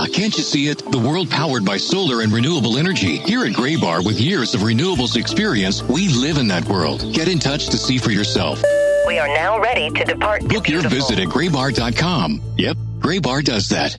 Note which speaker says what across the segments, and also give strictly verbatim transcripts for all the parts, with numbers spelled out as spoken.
Speaker 1: can't you see it? The world powered by solar and renewable energy. Here at Graybar, with years of renewables experience, we live in that world. Get in touch to see for yourself.
Speaker 2: We are now ready to depart.
Speaker 1: Book your visit at graybar dot com. Yep, Graybar does that.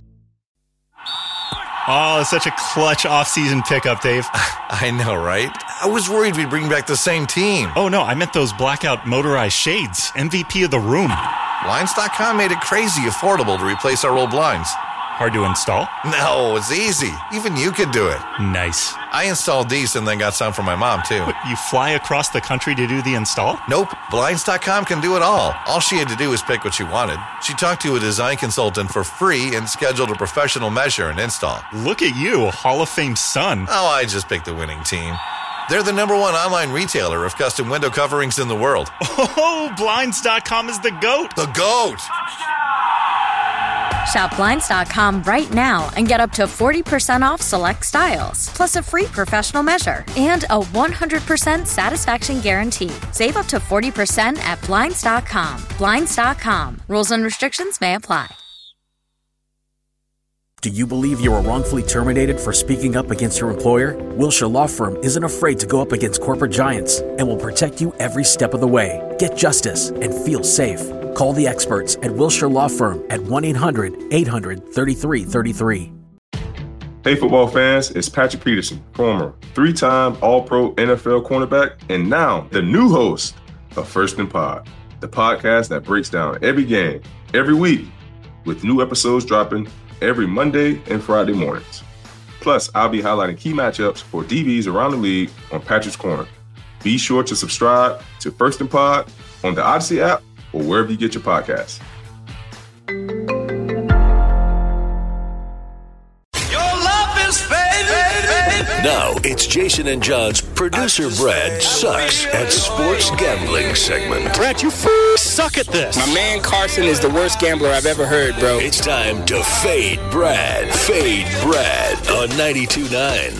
Speaker 3: Oh, such a clutch off-season pickup, Dave.
Speaker 4: I know, right? I was worried we'd bring back the same team.
Speaker 3: Oh, no, I meant those blackout motorized shades. M V P of the room.
Speaker 4: Blinds dot com made it crazy affordable to replace our old blinds.
Speaker 3: Hard to install?
Speaker 4: No, it's easy. Even you could do it.
Speaker 3: Nice.
Speaker 4: I installed these and then got some for my mom, too.
Speaker 3: What, you fly across the country to do the install?
Speaker 4: Nope. Blinds dot com can do it all. All she had to do was pick what she wanted. She talked to a design consultant for free and scheduled a professional measure and install.
Speaker 3: Look at you, a Hall of Fame son.
Speaker 4: Oh, I just picked the winning team. They're the number one online retailer of custom window coverings in the world.
Speaker 3: Oh, Blinds dot com is the GOAT.
Speaker 4: The GOAT!
Speaker 5: Shop Blinds dot com right now and get up to forty percent off select styles, plus a free professional measure and a one hundred percent satisfaction guarantee. Save up to forty percent at Blinds dot com. Blinds dot com. Rules and restrictions may apply.
Speaker 6: Do you believe you were wrongfully terminated for speaking up against your employer? Wilshire Law Firm isn't afraid to go up against corporate giants and will protect you every step of the way. Get justice and feel safe. Call the experts at Wilshire Law Firm at one eight hundred eight hundred thirty-three thirty-three.
Speaker 7: Hey football fans, it's Patrick Peterson, former three-time All-Pro N F L cornerback and now the new host of First and Pod, the podcast that breaks down every game, every week, with new episodes dropping every Monday and Friday mornings. Plus, I'll be highlighting key matchups for D Bs around the league on Patrick's Corner. Be sure to subscribe to First and Pod on the Odyssey app or wherever you get your podcasts.
Speaker 8: Now, it's Jason and John's Producer Brad Sucks at Sports Gambling segment.
Speaker 9: Brad, you f- suck at this.
Speaker 10: My man Carson is the worst gambler I've ever heard, bro.
Speaker 8: It's time to fade Brad. Fade Brad on ninety-two point nine.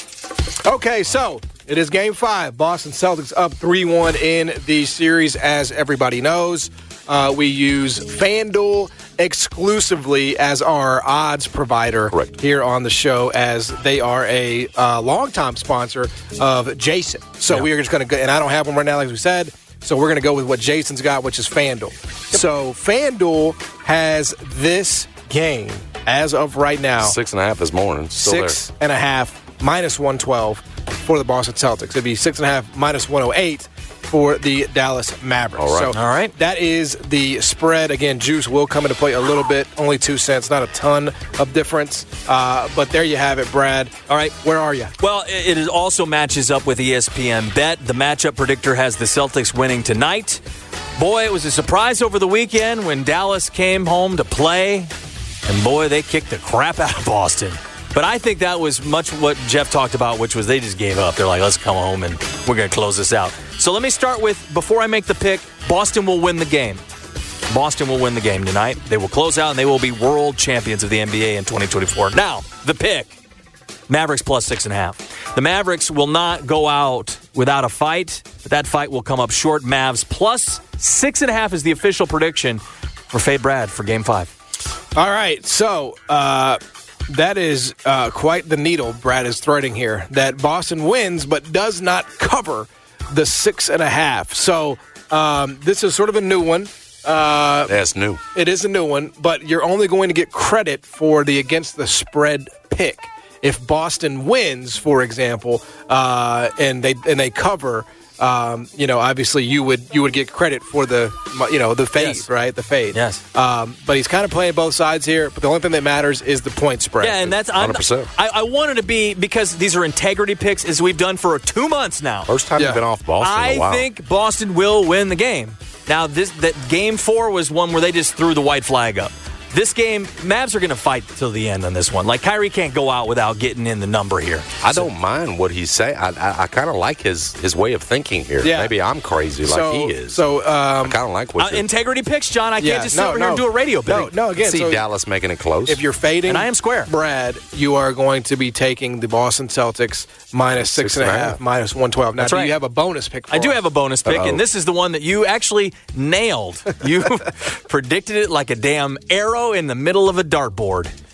Speaker 9: Okay, so it is game five. Boston Celtics up three one in the series, as everybody knows. Uh, we use FanDuel exclusively as our odds provider Correct. Here on the show, as they are a uh, longtime sponsor of Jason. So yeah. we are just going to go, and I don't have one right now, like we said, so we're going to go with what Jason's got, which is FanDuel. Yep. So FanDuel has this game, as of right now.
Speaker 11: Six and a half this morning. Still
Speaker 9: six
Speaker 11: there.
Speaker 9: and a half, minus one twelve for the Boston Celtics. It'd be six and a half, minus one oh eight for the Dallas Mavericks.
Speaker 11: All right.
Speaker 9: So
Speaker 11: All right.
Speaker 9: that is the spread. Again, juice will come into play a little bit, only two cents, not a ton of difference. Uh, but there you have it, Brad. All right, where are you?
Speaker 12: Well, it it also matches up with E S P N Bet. The matchup predictor has the Celtics winning tonight. Boy, it was a surprise over the weekend when Dallas came home to play. And boy, they kicked the crap out of Boston. But I think that was much what Jeff talked about, which was they just gave up. They're like, let's come home and we're going to close this out. So let me start with, before I make the pick, Boston will win the game. Boston will win the game tonight. They will close out and they will be world champions of the N B A in twenty twenty-four. Now, the pick, Mavericks plus six and a half. The Mavericks will not go out without a fight, but that fight will come up short. Mavs plus six and a half is the official prediction for Fade Brad for game five.
Speaker 9: All right, so uh, that is uh, quite the needle Brad is threading here, that Boston wins but does not cover the six and a half. So um, this is sort of a new one. Uh,
Speaker 11: That's new.
Speaker 9: It is a new one, but you're only going to get credit for the against the spread pick. If Boston wins, for example, uh, and they and they cover, um, you know, obviously you would you would get credit for the, you know, the fade,
Speaker 12: yes.
Speaker 9: right? The fade.
Speaker 12: Yes.
Speaker 9: Um, but he's kind of playing both sides here. But the only thing that matters is the point spread.
Speaker 12: Yeah, and that's I'm,
Speaker 11: one hundred percent.
Speaker 12: I, I wanted to be, because these are integrity picks, as we've done for two months now.
Speaker 11: First time
Speaker 9: Yeah.
Speaker 11: you've been off Boston
Speaker 12: I
Speaker 11: in a while.
Speaker 12: think Boston will win the game. Now, this that game four was one where they just threw the white flag up. This game, Mavs are going to fight till the end on this one. Like, Kyrie can't go out without getting in the number here.
Speaker 11: I
Speaker 12: So-
Speaker 11: don't mind what he's saying. I, I, I kind of like his, his way of thinking here.
Speaker 9: Yeah.
Speaker 11: Maybe I'm crazy
Speaker 9: so,
Speaker 11: like he is.
Speaker 9: So um,
Speaker 11: I kind of like what
Speaker 12: Uh,
Speaker 11: you're
Speaker 12: integrity picks, John. I can't
Speaker 9: Yeah,
Speaker 12: just
Speaker 9: no,
Speaker 12: sit over
Speaker 9: no.
Speaker 12: here and do a radio
Speaker 9: no,
Speaker 12: pick.
Speaker 9: no. Again,
Speaker 11: see
Speaker 9: so
Speaker 11: Dallas making it close.
Speaker 9: if you're fading,
Speaker 12: And I am square.
Speaker 9: Brad, you are going to be taking the Boston Celtics minus six,
Speaker 11: Six
Speaker 9: and a
Speaker 11: and a
Speaker 9: half,
Speaker 11: half.
Speaker 9: minus one twelve. Now,
Speaker 12: That's
Speaker 9: do
Speaker 12: right.
Speaker 9: you have a bonus pick for
Speaker 12: I do
Speaker 9: us?
Speaker 12: have a bonus pick,
Speaker 11: Uh-oh.
Speaker 12: and this is the one that you actually nailed. You predicted it like a damn arrow in the middle of a dartboard.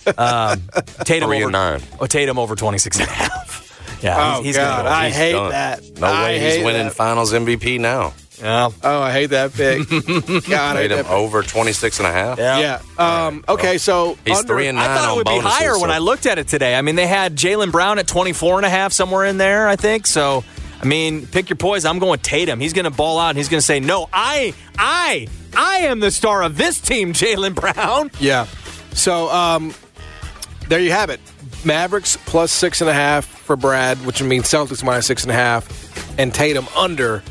Speaker 12: Um, Tatum
Speaker 11: Three
Speaker 12: over
Speaker 11: and nine.
Speaker 12: Oh, Tatum over twenty-six and a half. Yeah,
Speaker 9: Oh,
Speaker 12: he's, he's
Speaker 9: God,
Speaker 12: gonna go.
Speaker 9: I
Speaker 11: He's
Speaker 9: hate
Speaker 11: done.
Speaker 9: that.
Speaker 11: No
Speaker 9: I
Speaker 11: way he's
Speaker 9: hate
Speaker 11: winning
Speaker 9: that.
Speaker 11: Finals M V P now.
Speaker 12: Yeah.
Speaker 9: Oh, I hate that pick. God, I hate
Speaker 11: Made him
Speaker 9: that pick.
Speaker 11: over twenty-six and a half.
Speaker 9: Yeah. Um, okay, so
Speaker 11: He's
Speaker 9: under,
Speaker 11: three and
Speaker 12: I
Speaker 11: nine
Speaker 12: thought it
Speaker 11: on
Speaker 12: would
Speaker 11: bonuses,
Speaker 12: be higher when
Speaker 11: so-
Speaker 12: I looked at it today. I mean, they had Jaylen Brown at twenty-four and a half, somewhere in there, I think. So, I mean, pick your poison. I'm going Tatum. He's going to ball out, and he's going to say, no, I, I, I am the star of this team, Jaylen Brown.
Speaker 9: Yeah. So um, there you have it. Mavericks plus six and a half for Brad, which means Celtics minus six and a half, and Tatum under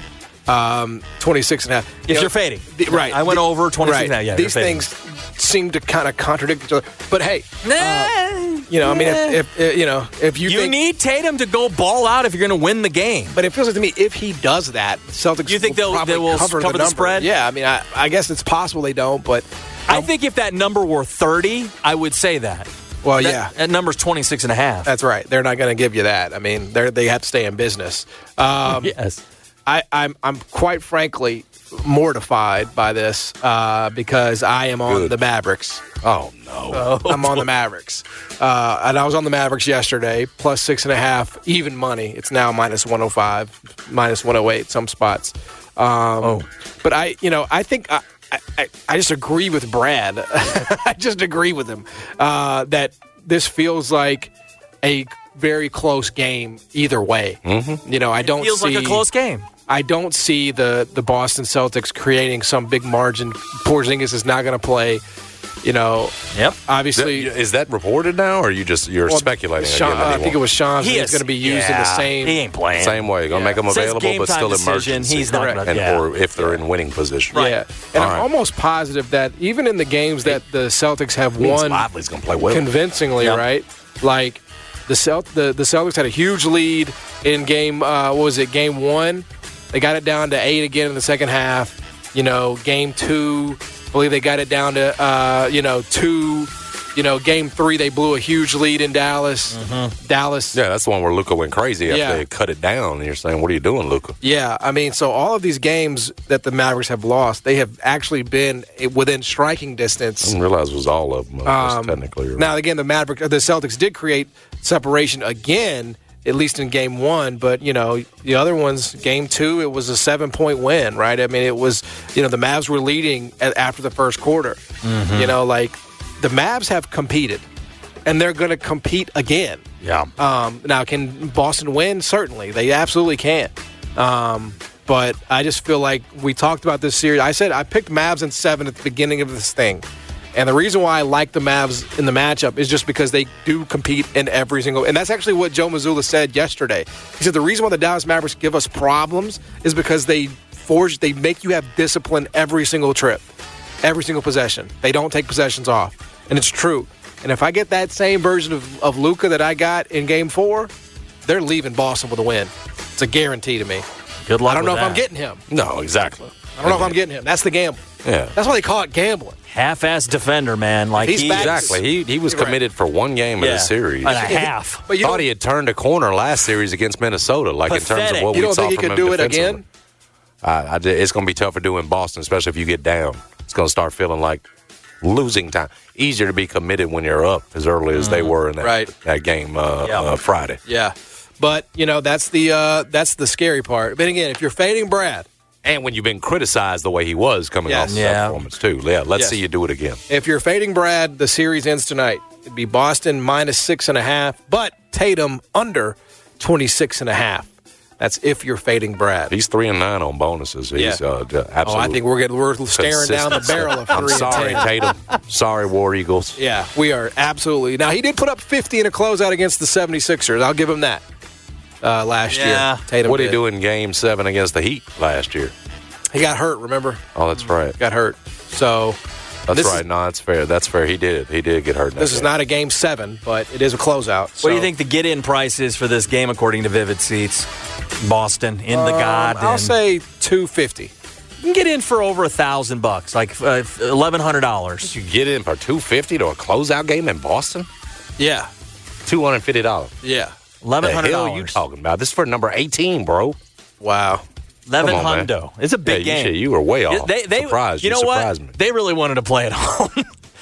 Speaker 9: um, twenty-six and a half.
Speaker 12: If
Speaker 9: You know,
Speaker 12: you're fading.
Speaker 9: the- right.
Speaker 12: I went
Speaker 9: The-
Speaker 12: over twenty-six
Speaker 9: right.
Speaker 12: and a half. Yeah,
Speaker 9: These
Speaker 12: you're fading.
Speaker 9: things seem to kind of contradict each other. But hey,
Speaker 12: Nah,
Speaker 9: uh, you know, I mean, if, if uh, you know, if you,
Speaker 12: you
Speaker 9: think,
Speaker 12: need Tatum to go ball out if you're going to win the game.
Speaker 9: but it feels like to me if he does that, Celtics.
Speaker 12: You think
Speaker 9: will
Speaker 12: they'll-
Speaker 9: probably
Speaker 12: they will
Speaker 9: cover,
Speaker 12: cover the
Speaker 9: number.
Speaker 12: spread?
Speaker 9: Yeah, I mean, I, I guess it's possible they don't, but
Speaker 12: I think if that number were thirty, I would say that.
Speaker 9: well,
Speaker 12: That-
Speaker 9: yeah.
Speaker 12: That number's twenty-six and a half.
Speaker 9: That's right. They're not going to give you that. I mean, they they have to stay in business. Um,
Speaker 12: yes.
Speaker 9: I, I'm I'm quite frankly mortified by this uh, because I am on
Speaker 11: Good.
Speaker 9: the Mavericks.
Speaker 11: Oh, no.
Speaker 9: I'm on the Mavericks, uh, and I was on the Mavericks yesterday, plus six and a half, even money. It's now minus one oh five, minus one oh eight, some spots. Um,
Speaker 12: Oh.
Speaker 9: but I, you know, I think I, I, I just agree with Brad. I just agree with him uh, that this feels like a very close game either way. Mm-hmm. You know, I don't
Speaker 12: Feels
Speaker 9: see
Speaker 12: like a close game.
Speaker 9: I don't see the, the Boston Celtics creating some big margin. Porzingis is not going to play. You know,
Speaker 12: Yep.
Speaker 9: obviously.
Speaker 11: Is that reported now, or are you just you're
Speaker 9: well,
Speaker 11: speculating?
Speaker 9: Sean,
Speaker 11: again that he
Speaker 9: I think it
Speaker 11: won't?
Speaker 9: was Sean's.
Speaker 12: He
Speaker 9: He's
Speaker 12: is-
Speaker 9: going to be used in the
Speaker 12: yeah,
Speaker 9: same.
Speaker 12: He ain't playing.
Speaker 11: Same way. Gonna
Speaker 9: Yeah.
Speaker 11: make them
Speaker 12: Says
Speaker 11: available,
Speaker 12: game
Speaker 11: but
Speaker 12: time
Speaker 11: still
Speaker 12: decision,
Speaker 11: emergency.
Speaker 12: he's not
Speaker 9: Correct.
Speaker 12: gonna-
Speaker 11: and
Speaker 12: yeah.
Speaker 11: or if they're in winning position.
Speaker 9: Yeah, and
Speaker 11: All
Speaker 9: I'm
Speaker 11: right.
Speaker 9: almost positive that even in the games that the Celtics have
Speaker 11: Means
Speaker 9: won
Speaker 11: Lively's gonna play well.
Speaker 9: convincingly,
Speaker 12: Yep.
Speaker 9: right? Like the Celt, the the Celtics had a huge lead in game. Uh, what was it? Game one, they got it down to eight again in the second half. You know, game two, I believe they got it down to uh, you know two. You know, game three, they blew a huge lead in Dallas. Dallas.
Speaker 11: Yeah, that's the one where Luka went crazy after
Speaker 9: Yeah.
Speaker 11: they cut it down. And you're saying, what are you doing, Luka?
Speaker 9: Yeah, I mean, so all of these games that the Mavericks have lost, they have actually been within striking
Speaker 11: I
Speaker 9: distance.
Speaker 11: didn't realize it was all of them. I guess
Speaker 9: Um,
Speaker 11: technically, you're
Speaker 9: Now,
Speaker 11: right.
Speaker 9: again, the Maverick, the Celtics did create separation again, at least in game one. But you know, the other ones, game two, it was a seven-point win, right? I mean, it was you know the Mavs were leading a- after the first quarter. You know, like the Mavs have competed, and they're going to compete again.
Speaker 12: Yeah.
Speaker 9: Um, now, can Boston win? Certainly, they absolutely can. Um, but I just feel like we talked about this series. I said I picked Mavs in seven at the beginning of this thing. And the reason why I like the Mavs in the matchup is just because they do compete in every single – and that's actually what Joe Mazzulla said yesterday. He said the reason why the Dallas Mavericks give us problems is because they forge – they make you have discipline every single trip, every single possession. They don't take possessions off. And it's true. And if I get that same version of, of Luka that I got in game four, they're leaving Boston with a win. It's a guarantee to me.
Speaker 12: Good luck
Speaker 9: I don't know
Speaker 12: with
Speaker 9: if I'm
Speaker 12: that.
Speaker 9: getting him.
Speaker 11: No, exactly.
Speaker 9: I don't know if I'm getting him. That's the gamble.
Speaker 11: Yeah.
Speaker 9: That's why they call it gambling.
Speaker 12: Half-ass defender, man. Like
Speaker 9: He's
Speaker 12: he,
Speaker 9: back.
Speaker 11: Exactly. He he was
Speaker 9: Right.
Speaker 11: committed for one game
Speaker 12: Yeah.
Speaker 11: of the series.
Speaker 12: And a half.
Speaker 9: But you
Speaker 11: Thought
Speaker 9: don't,
Speaker 11: he had turned a corner last series against Minnesota, like in terms
Speaker 12: Pathetic.
Speaker 11: of what
Speaker 9: you
Speaker 11: we
Speaker 9: don't
Speaker 11: saw
Speaker 9: think he
Speaker 11: from
Speaker 9: could
Speaker 11: him
Speaker 9: do it
Speaker 11: defensively.
Speaker 9: again?
Speaker 11: I, I did- it's going to be tougher doing Boston, especially if you get down. It's going to start feeling like losing time. Easier to be committed when you're up as early as they were in that,
Speaker 9: Right.
Speaker 11: that game uh,
Speaker 12: Yeah.
Speaker 11: uh, Friday.
Speaker 9: Yeah. But, you know, that's the uh, that's the scary part. But again, if you're fading Brad,
Speaker 11: And when you've been criticized the way he was coming
Speaker 9: Yes.
Speaker 11: off
Speaker 12: Yeah.
Speaker 11: that performance, too. Yeah, let's
Speaker 9: Yes.
Speaker 11: see you do it again.
Speaker 9: if you're fading Brad, the series ends tonight. It'd be Boston minus six and a half, but Tatum under twenty-six and a half. That's if you're fading Brad.
Speaker 11: He's three and nine on bonuses. He's
Speaker 9: Yeah.
Speaker 11: uh, absolutely.
Speaker 9: Oh, I think we're getting, we're staring down the barrel of three
Speaker 11: I'm sorry,
Speaker 9: and ten.
Speaker 11: Tatum. Sorry, War Eagles.
Speaker 9: Yeah, we are absolutely. Now, he did put up fifty in a closeout against the seventy-sixers. I'll give him that uh, last
Speaker 12: Yeah.
Speaker 9: year. Tatum
Speaker 11: What did he
Speaker 9: did.
Speaker 11: do in Game Seven against the Heat last year?
Speaker 9: He got hurt, remember?
Speaker 11: Oh, that's right.
Speaker 9: Got hurt. So
Speaker 11: That's
Speaker 9: this
Speaker 11: right.
Speaker 9: is-
Speaker 11: no, that's fair. That's fair. He did. He did get hurt. in that
Speaker 9: this is
Speaker 11: game.
Speaker 9: not a game seven, but it is a closeout.
Speaker 12: What do you think the get-in price is for this game according to Vivid Seats? Boston in the Garden.
Speaker 9: Um, I'll say two fifty.
Speaker 12: You can get in for over a thousand bucks, like uh, eleven hundred dollars.
Speaker 11: You get in for two fifty to a closeout game in Boston?
Speaker 9: Yeah,
Speaker 11: Two hundred fifty dollars.
Speaker 9: yeah.
Speaker 12: Eleven
Speaker 11: The
Speaker 12: hundred
Speaker 11: hell you
Speaker 12: dollars.
Speaker 11: talking about? This is for number eighteen, bro.
Speaker 9: Wow.
Speaker 12: Eleven
Speaker 11: Come on, man.
Speaker 12: hundo. It's a big
Speaker 11: Yeah, you,
Speaker 12: game.
Speaker 11: shit, you were way off.
Speaker 12: They, they,
Speaker 11: Surprised.
Speaker 12: you know
Speaker 11: surprised
Speaker 12: what?
Speaker 11: Me.
Speaker 12: They really wanted to play at home.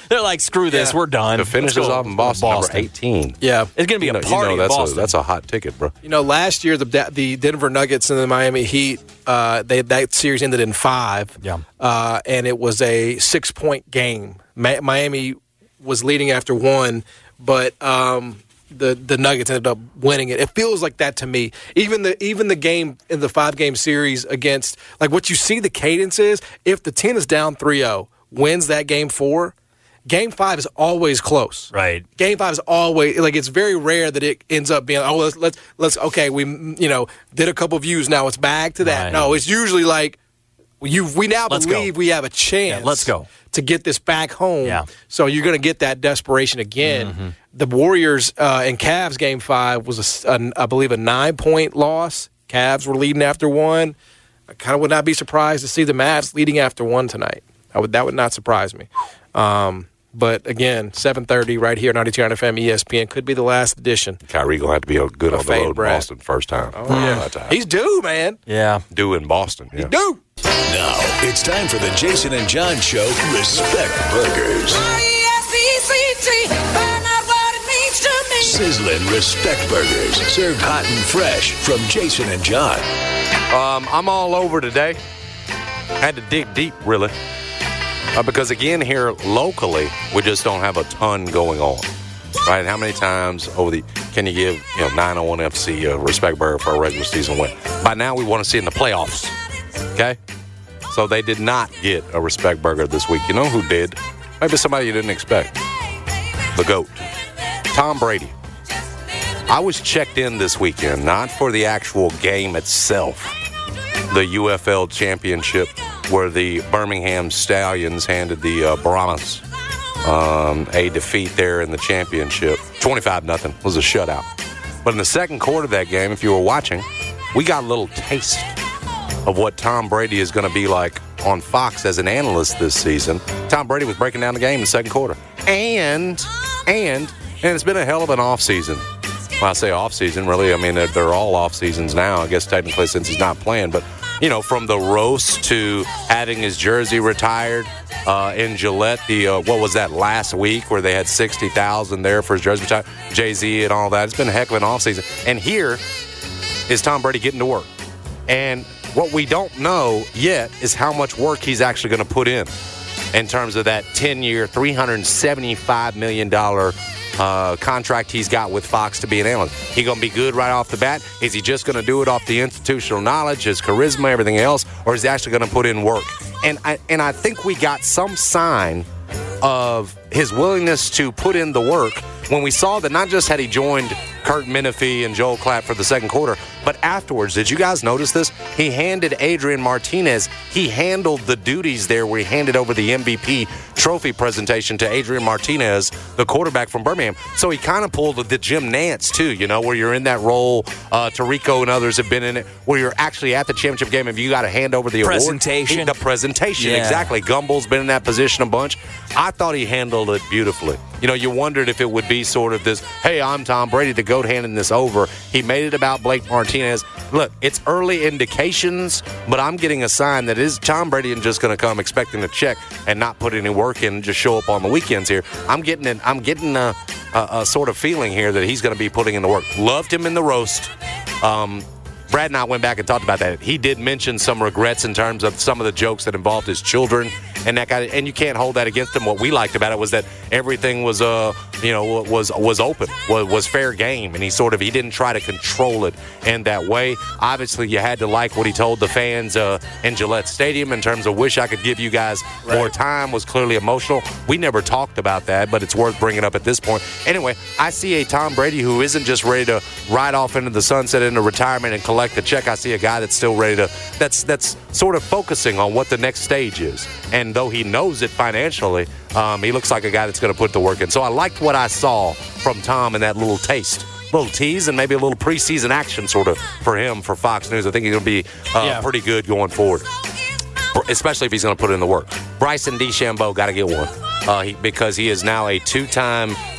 Speaker 12: They're like, screw this,
Speaker 9: Yeah.
Speaker 12: we're done.
Speaker 11: The finishes off in Boston,
Speaker 12: Boston.
Speaker 11: number eighteen.
Speaker 9: Yeah.
Speaker 12: It's going to be
Speaker 11: You
Speaker 12: a
Speaker 11: know,
Speaker 12: party
Speaker 11: you know
Speaker 12: in
Speaker 11: that's
Speaker 12: Boston.
Speaker 11: a that's a hot ticket, bro.
Speaker 9: You know, last year the the Denver Nuggets and the Miami Heat, uh, they that series ended in five.
Speaker 12: Yeah.
Speaker 9: Uh, and it was a six point game. Mi- Miami was leading after one, but um, the the Nuggets ended up winning it. It feels like that to me. Even the even the game in the five game series against, like, what you see the cadence is, if the team is down three oh, wins that game four, game five is always close.
Speaker 12: Right.
Speaker 9: Game five is always, like, it's very rare that it ends up being, oh, let's let's let's okay, we you know did a couple views, now it's back to that.
Speaker 12: Right.
Speaker 9: No, it's usually like you we now
Speaker 12: Let's
Speaker 9: believe
Speaker 12: go.
Speaker 9: we have a chance.
Speaker 12: Yeah, let's go.
Speaker 9: To get this back home.
Speaker 12: Yeah.
Speaker 9: So you're going to get that desperation again.
Speaker 12: Mm-hmm.
Speaker 9: The Warriors uh, and Cavs game five was, a, a, I believe, a nine-point loss. Cavs were leading after one. I kind of would not be surprised to see the Mavs leading after one tonight. I would, that would not surprise me. Um, but, again, seven thirty right here, ninety-two point nine F M E S P N. Could be the last edition.
Speaker 11: Kyrie going to have to be good on the
Speaker 9: Fade
Speaker 11: road in
Speaker 9: Brad.
Speaker 11: Boston first time.
Speaker 9: Oh, yeah. He's due, man.
Speaker 12: Yeah.
Speaker 11: Due in Boston. Yeah.
Speaker 9: He's due.
Speaker 8: Now it's time for the Jason and John Show Respect Burgers. Sizzling Respect Burgers, served hot and fresh from Jason and John.
Speaker 11: Um, I'm all over today. Had to dig deep, really. Uh, because, again, here locally, we just don't have a ton going on. Right? And how many times over the can you give you know nine oh one F C a Respect Burger for a regular season win? By now, we want to see it in the playoffs. Okay? So they did not get a Respect Burger this week. You know who did? Maybe somebody you didn't expect. The GOAT. Tom Brady. I was checked in this weekend, not for the actual game itself, the U F L championship, where the Birmingham Stallions handed the uh, Brahmas um, a defeat there in the championship. twenty-five nothing was a shutout. But in the second quarter of that game, if you were watching, we got a little taste of what Tom Brady is going to be like on Fox as an analyst this season. Tom Brady was breaking down the game in the second quarter. And, and, and it's been a hell of an offseason. When I say offseason, really, I mean, they're, they're all off seasons now, I guess technically since he's not playing. But, you know, from the roast to having his jersey retired uh, in Gillette, the uh, what was that, last week where they had sixty thousand there for his jersey retired, Jay-Z and all that. It's been a heck of an offseason. And here is Tom Brady getting to work. And what we don't know yet is how much work he's actually going to put in in terms of that ten-year, three hundred seventy-five million dollars uh, contract he's got with Fox to be an analyst. He going to be good right off the bat? Is he just going to do it off the institutional knowledge, his charisma, everything else, or is he actually going to put in work? And I, and I think we got some sign of his willingness to put in the work when we saw that not just had he joined Kurt Menefee and Joel Klatt for the second quarter, but afterwards, did you guys notice this? He handed Adrian Martinez, he handled the duties there where he handed over the M V P trophy presentation to Adrian Martinez, the quarterback from Birmingham. So he kind of pulled the Jim Nantz, too, you know, where you're in that role. Uh, Tirico and others have been in it, where you're actually at the championship game and you got to hand over the
Speaker 12: presentation.
Speaker 11: award. The presentation,
Speaker 12: yeah.
Speaker 11: exactly. Gumbel's been in that position a bunch. I thought he handled it beautifully. You know, you wondered if it would be sort of this, hey, I'm Tom Brady, the GOAT, handing this over. He made it about Blake Martinez. Look, it's early indications, but I'm getting a sign that is Tom Brady and just going to come expecting a check and not put any work in and just show up on the weekends here. I'm getting an, I'm getting a, a, a sort of feeling here that he's going to be putting in the work. Loved him in the roast. Um, Brad and I went back and talked about that. He did mention some regrets in terms of some of the jokes that involved his children and that guy, and you can't hold that against him. What we liked about it was that everything was, uh, you know, was was open, was, was fair game, and he sort of he didn't try to control it in that way. Obviously, you had to like what he told the fans uh, in Gillette Stadium in terms of "wish I could give you guys right. more time." Was clearly emotional. We never talked about that, but it's worth bringing up at this point. Anyway, I see a Tom Brady who isn't just ready to ride off into the sunset into retirement and collect the check. I see a guy that's still ready to that's that's sort of focusing on what the next stage is. And though he knows it financially, um, he looks like a guy that's going to put the work in. So I liked what I saw from Tom in that little taste, little tease, and maybe a little preseason action sort of for him for Fox News. I think he's going to be uh, yeah. pretty good going forward, especially if he's going to put in the work. Bryson DeChambeau got to get one uh, he, because he is now a two-time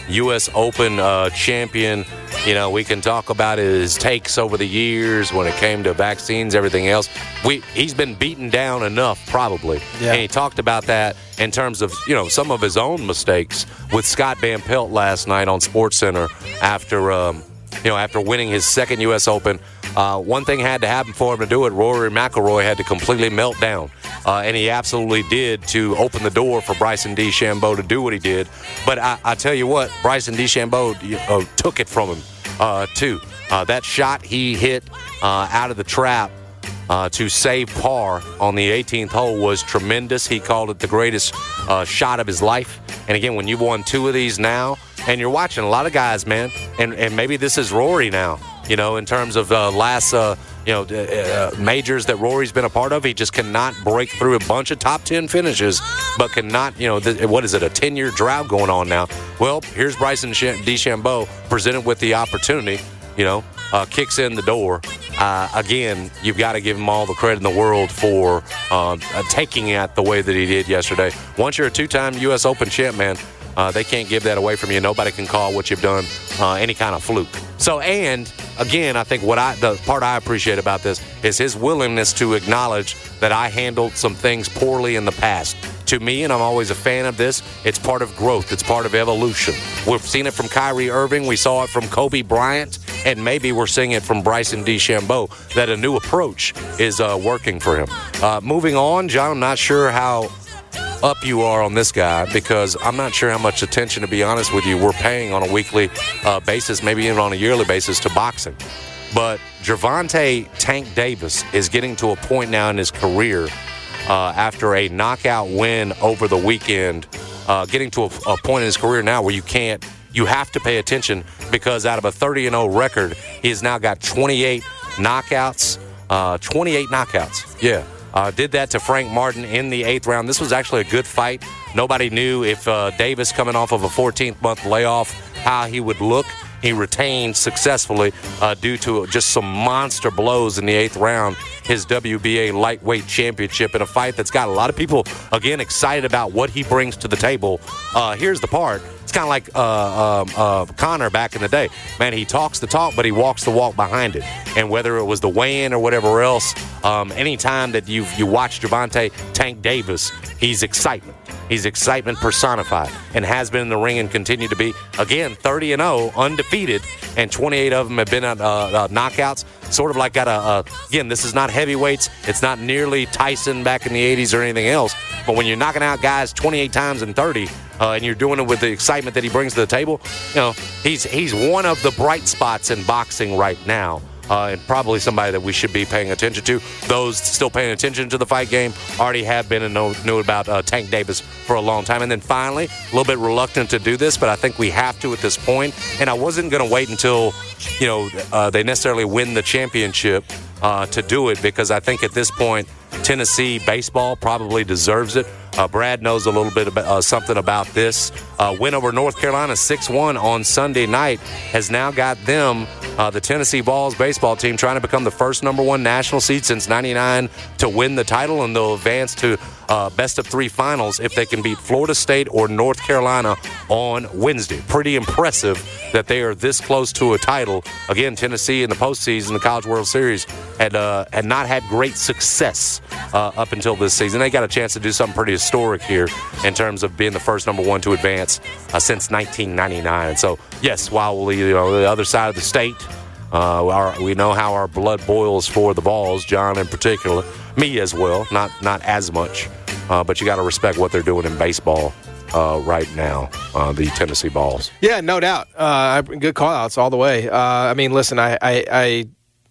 Speaker 11: U S Open uh, champion. You know, we can talk about his takes over the years when it came to vaccines, everything else. We He's been beaten down enough, probably.
Speaker 9: Yeah.
Speaker 11: And he talked about that in terms of, you know, some of his own mistakes with Scott Van Pelt last night on SportsCenter after, um, you know, after winning his second U S Open. Uh, one thing had to happen for him to do it. Rory McIlroy had to completely melt down. Uh, and he absolutely did to open the door for Bryson DeChambeau to do what he did. But I, I tell you what, Bryson DeChambeau uh, took it from him, uh, too. Uh, that shot he hit uh, out of the trap uh, to save par on the eighteenth hole was tremendous. He called it the greatest uh, shot of his life. And, again, when you've won two of these now, and you're watching a lot of guys, man, and, and maybe this is Rory now, you know, in terms of uh, last, uh, you know, uh, majors that Rory's been a part of. He just cannot break through a bunch of top ten finishes, but cannot, you know, th- what is it, a ten-year drought going on now? Well, here's Bryson DeChambeau presented with the opportunity, you know, uh, kicks in the door. Uh, again, you've got to give him all the credit in the world for uh, uh, taking it the way that he did yesterday. Once you're a two-time U S Open champ, man, Uh, they can't give that away from you. Nobody can call what you've done uh, any kind of fluke. So, and again, I think what I the part I appreciate about this is his willingness to acknowledge that I handled some things poorly in the past. To me, and I'm always a fan of this, it's part of growth. It's part of evolution. We've seen it from Kyrie Irving. We saw it from Kobe Bryant. And maybe we're seeing it from Bryson DeChambeau, that a new approach is uh, working for him. Uh, moving on, John, I'm not sure how up you are on this guy, because I'm not sure how much attention, to be honest with you, we're paying on a weekly uh, basis, maybe even on a yearly basis, to boxing. But Gervonta Tank Davis is getting to a point now in his career uh, after a knockout win over the weekend, uh, getting to a, a point in his career now where you can't, you have to pay attention, because out of a thirty and oh record, he has now got twenty-eight knockouts, uh, twenty-eight knockouts, yeah. Uh, did that to Frank Martin in the eighth round. This was actually a good fight. Nobody knew if uh, Davis, coming off of a fourteenth-month layoff, how he would look. He retained successfully uh, due to just some monster blows in the eighth round, his W B A lightweight championship in a fight that's got a lot of people, again, excited about what he brings to the table. Uh, here's the part. It's kind of like uh, um, uh, Conor back in the day. Man, he talks the talk, but he walks the walk behind it. And whether it was the weigh-in or whatever else, um, anytime that you you watch Gervonta Tank Davis, he's excitement. He's excitement personified, and has been in the ring and continue to be. Again, thirty and oh, undefeated, and twenty-eight of them have been at uh, uh, knockouts. Sort of like got a, uh, again, this is not heavyweights. It's not nearly Tyson back in the eighties or anything else. But when you're knocking out guys twenty-eight times in thirty, uh, and you're doing it with the excitement that he brings to the table, you know, he's he's one of the bright spots in boxing right now. Uh, and probably somebody that we should be paying attention to. Those still paying attention to the fight game already have been and know, knew about uh, Tank Davis for a long time. And then finally, a little bit reluctant to do this, but I think we have to at this point. And I wasn't going to wait until, you know, uh, they necessarily win the championship uh, to do it, because I think at this point, Tennessee baseball probably deserves it. Uh, Brad knows a little bit about uh, something about this. Uh, win over North Carolina six one on Sunday night has now got them, uh, the Tennessee Vols baseball team, trying to become the first number one national seed since ninety-nine to win the title, and they'll advance to uh, best of three finals if they can beat Florida State or North Carolina on Wednesday. Pretty impressive that they are this close to a title. Again, Tennessee in the postseason, the College World Series, had uh, had not had great success uh, up until this season. They got a chance to do something pretty historic here in terms of being the first number one to advance uh, since nineteen ninety-nine. And so, yes, while we, you know, the other side of the state, uh, our, we know how our blood boils for the Vols, John in particular, me as well, not not as much, uh, but you got to respect what they're doing in baseball uh, right now, uh, the Tennessee Vols.
Speaker 9: Yeah, no doubt. Uh, good call-outs all the way. Uh, I mean, listen, I, I, I,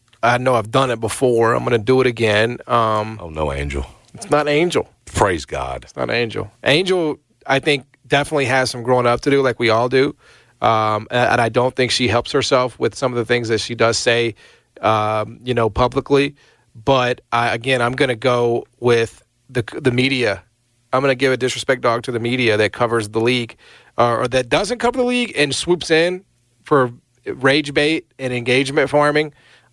Speaker 9: I know I've done it before. I'm going to do it again. Um,
Speaker 11: oh, no, Angel.
Speaker 9: It's not Angel.
Speaker 11: Praise God.
Speaker 9: It's not Angel. Angel, I think, definitely has some growing up to do, like we all do. Um, and I don't think she helps herself with some of the things that she does say, um, you know, publicly. But, I, again, I'm going to go with the the media. I'm going to give a disrespect dog to the media that covers the league, uh, or that doesn't cover the league and swoops in for rage bait and engagement farming.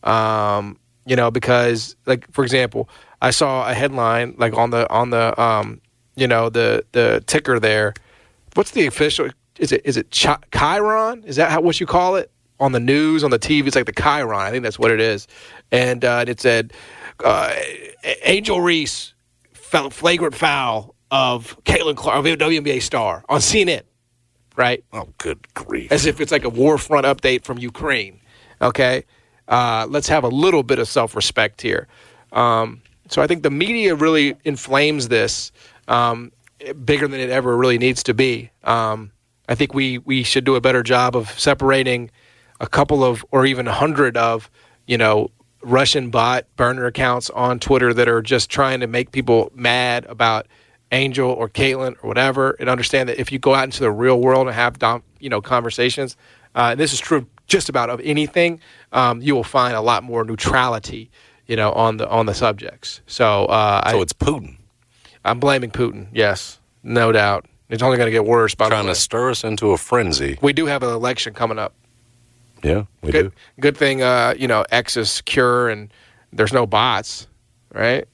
Speaker 9: Um, you know, because, like, for example, I saw a headline, like, on the, on the um, you know, the, the ticker there. What's the official is it is it Ch- Chiron? Is that how, what you call it? On the news, on the T V, it's like the Chiron. I think that's what it is. And uh, it said, uh, Angel Reese, fell, flagrant foul of Caitlin Clark, of a W N B A star, on C N N, right?
Speaker 11: Oh, good grief.
Speaker 9: As if it's like a war front update from Ukraine, okay? Uh, let's have a little bit of self-respect here. Um, so I think the media really inflames this um, bigger than it ever really needs to be. Um, I think we we should do a better job of separating a couple of, or even a hundred of, you know, Russian bot burner accounts on Twitter that are just trying to make people mad about Angel or Caitlin or whatever, and understand that if you go out into the real world and have, dom- you know, conversations, uh, and this is true just about of anything, um, you will find a lot more neutrality, you know, on the on the subjects. So, uh,
Speaker 11: so
Speaker 9: I,
Speaker 11: it's Putin.
Speaker 9: I'm blaming Putin. Yes, no doubt. It's only going to get worse. By
Speaker 11: Trying
Speaker 9: the way.
Speaker 11: to stir us into a frenzy.
Speaker 9: We do have an election coming up.
Speaker 11: Yeah, we
Speaker 9: good,
Speaker 11: do.
Speaker 9: Good thing, uh, you know, X is secure and there's no bots, right?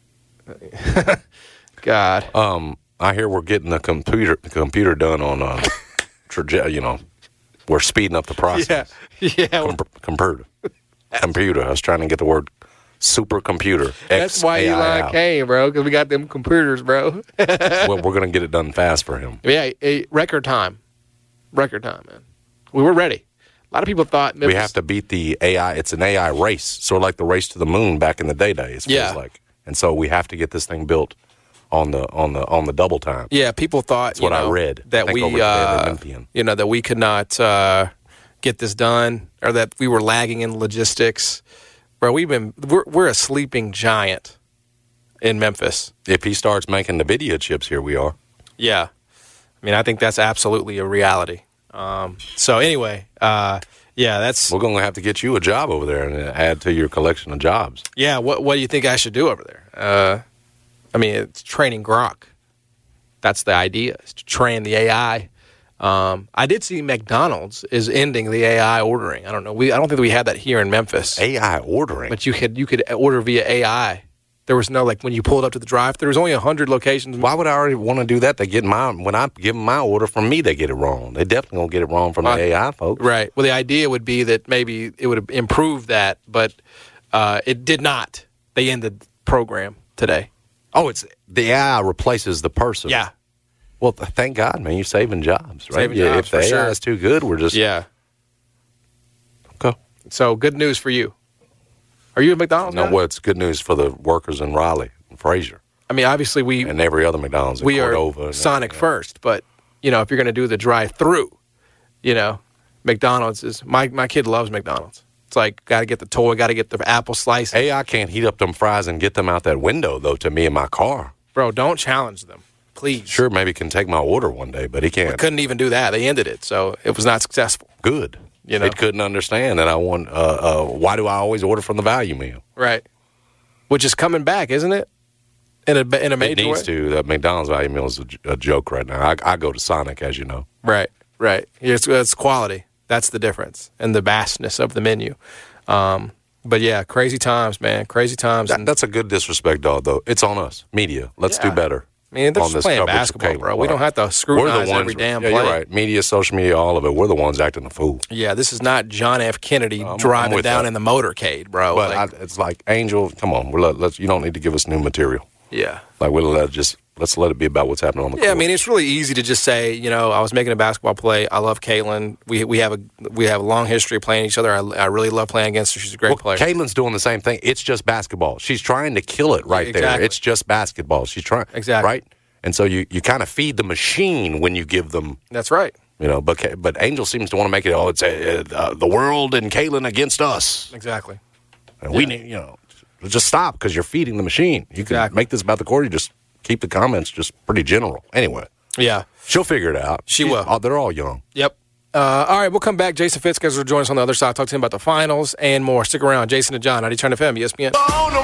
Speaker 9: God.
Speaker 11: Um, I hear we're getting the computer the computer done on uh, traje- you know, we're speeding up the process.
Speaker 9: Yeah, yeah.
Speaker 11: Com- computer, computer. I was trying to get the word supercomputer.
Speaker 9: That's why Elon came, bro, because we got them computers, bro.
Speaker 11: Well, we're gonna get it done fast for him.
Speaker 9: Yeah, a record time, record time, man. We were ready. A lot of people thought Memphis,
Speaker 11: we have to beat the A I. It's an A I race, sort of like the race to the moon back in the day days. Feels
Speaker 9: Yeah.
Speaker 11: like, and so we have to get this thing built on the on the on the double time.
Speaker 9: Yeah, people thought
Speaker 11: That's what
Speaker 9: you know,
Speaker 11: I read.
Speaker 9: that
Speaker 11: I think over
Speaker 9: we,
Speaker 11: at the
Speaker 9: uh,
Speaker 11: Olympian.
Speaker 9: you know, that we could not uh, get this done, or that we were lagging in logistics. Bro, we've been we're we're a sleeping giant in Memphis.
Speaker 11: If he starts making the video chips, here we are.
Speaker 9: Yeah, I mean, I think that's absolutely a reality. Um, so anyway, uh, yeah, that's
Speaker 11: We're going to have to get you a job over there and add to your collection of jobs.
Speaker 9: yeah. What what do you think I should do over there? Uh, I mean, it's training Grok. That's the idea, is to train the A I. Um, I did see McDonald's is ending the A I ordering. I don't know. We I don't think we had that here in Memphis.
Speaker 11: A I ordering,
Speaker 9: but you could you could order via A I. There was no, like, when you pulled up to the drive, there was only one hundred locations.
Speaker 11: Why would I already want to do that? They get my when I give them my order from me, they get it wrong. They definitely gonna get it wrong from the
Speaker 9: Uh,
Speaker 11: A I folks.
Speaker 9: Right. Well, the idea would be that maybe it would improve that, but uh, it did not. They ended the program today.
Speaker 11: Oh, it's the A I replaces the person.
Speaker 9: Yeah.
Speaker 11: Well, th- thank God, man. You're saving jobs, right?
Speaker 9: Saving
Speaker 11: yeah,
Speaker 9: jobs,
Speaker 11: if the
Speaker 9: for
Speaker 11: A I
Speaker 9: sure.
Speaker 11: is too good, we're just
Speaker 9: Yeah.
Speaker 11: Okay.
Speaker 9: So good news for you. Are you a McDonald's
Speaker 11: No,
Speaker 9: guy?
Speaker 11: well, it's good news for the workers in Raleigh and Fraser.
Speaker 9: I mean, obviously we
Speaker 11: and every other McDonald's in
Speaker 9: we
Speaker 11: Cordova.
Speaker 9: are
Speaker 11: and
Speaker 9: Sonic first, but you know, if you're going to do the drive-through, you know, McDonald's is my my kid loves McDonald's. It's like, got to get the toy, got to get the apple slice.
Speaker 11: A I can't heat up them fries and get them out that window, though, to me in my car.
Speaker 9: Bro, don't challenge them, please.
Speaker 11: Sure, maybe can take my order one day, but he can't.
Speaker 9: We couldn't even do that. They ended it, so it was not successful.
Speaker 11: Good.
Speaker 9: You know?
Speaker 11: It couldn't understand that I want, uh, uh, why do I always order from the value meal?
Speaker 9: Right. Which is coming back, isn't it? In a, in a major
Speaker 11: It needs
Speaker 9: way?
Speaker 11: to. The McDonald's value meal is a, j- a joke right now. I, I go to Sonic, as you know.
Speaker 9: Right, right. It's, it's quality. That's the difference. And the vastness of the menu. Um, but yeah, crazy times, man. Crazy times.
Speaker 11: That,
Speaker 9: and,
Speaker 11: that's a good disrespect, dog, though. It's on us, media. Let's
Speaker 9: Yeah.
Speaker 11: do better.
Speaker 9: I mean, they're
Speaker 11: on
Speaker 9: just
Speaker 11: this
Speaker 9: playing
Speaker 11: coverage of
Speaker 9: basketball,
Speaker 11: Caitlin
Speaker 9: bro. We
Speaker 11: Clark.
Speaker 9: don't have to
Speaker 11: We're the
Speaker 9: scrutinize
Speaker 11: ones,
Speaker 9: every damn
Speaker 11: yeah,
Speaker 9: play.
Speaker 11: You're right. Media, social media, all of it. We're the ones acting the fool.
Speaker 9: Yeah, this is not John F. Kennedy
Speaker 11: I'm
Speaker 9: driving
Speaker 11: with
Speaker 9: down
Speaker 11: that.
Speaker 9: in the motorcade, bro.
Speaker 11: But
Speaker 9: Like,
Speaker 11: I, it's like, Angel, come on. We're let, let's, you don't need to give us new material.
Speaker 9: yeah.
Speaker 11: Like, we'll let it just, let's let it be about what's happening on the
Speaker 9: Yeah, I
Speaker 11: court.
Speaker 9: mean, it's really easy to just say, you know, I was making a basketball play. I love Caitlin. We we have a we have a long history of playing each other. I, I really love playing against her. She's a great
Speaker 11: Well,
Speaker 9: player.
Speaker 11: Caitlin's doing the same thing. It's just basketball. She's trying to kill it right there.
Speaker 9: Exactly.
Speaker 11: It's just basketball. She's trying.
Speaker 9: Exactly.
Speaker 11: Right? And so you, you kind of feed the machine when you give them,
Speaker 9: That's right.
Speaker 11: you know, but Ca- but Angel seems to want to make it, oh, it's uh, uh, the world and Caitlin against us.
Speaker 9: Exactly.
Speaker 11: And we need, you know, just stop because you're feeding the machine. You can
Speaker 9: Exactly.
Speaker 11: make this about the court. You just keep the comments just pretty general. Anyway,
Speaker 9: Yeah.
Speaker 11: she'll figure it out.
Speaker 9: She
Speaker 11: She's-
Speaker 9: will.
Speaker 11: Oh, they're all young.
Speaker 9: Yep. Uh, all right, we'll come back. Jason Fitzgerald will join us on the other side. Talk to him about the finals and more. Stick around. Jason and John, ninety-two F M, E S P N.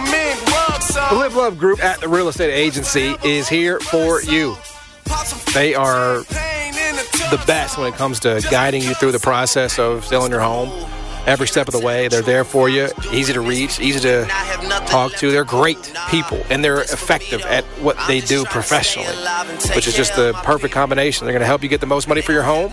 Speaker 9: The Live Love Group at the Real Estate Agency is here for you. They are the best when it comes to guiding you through the process of selling your home. every step of the way. They're there for you, easy to reach, easy to talk to. They're great people, and they're effective at what they do professionally, which is just the perfect combination. They're going to help you get the most money for your home,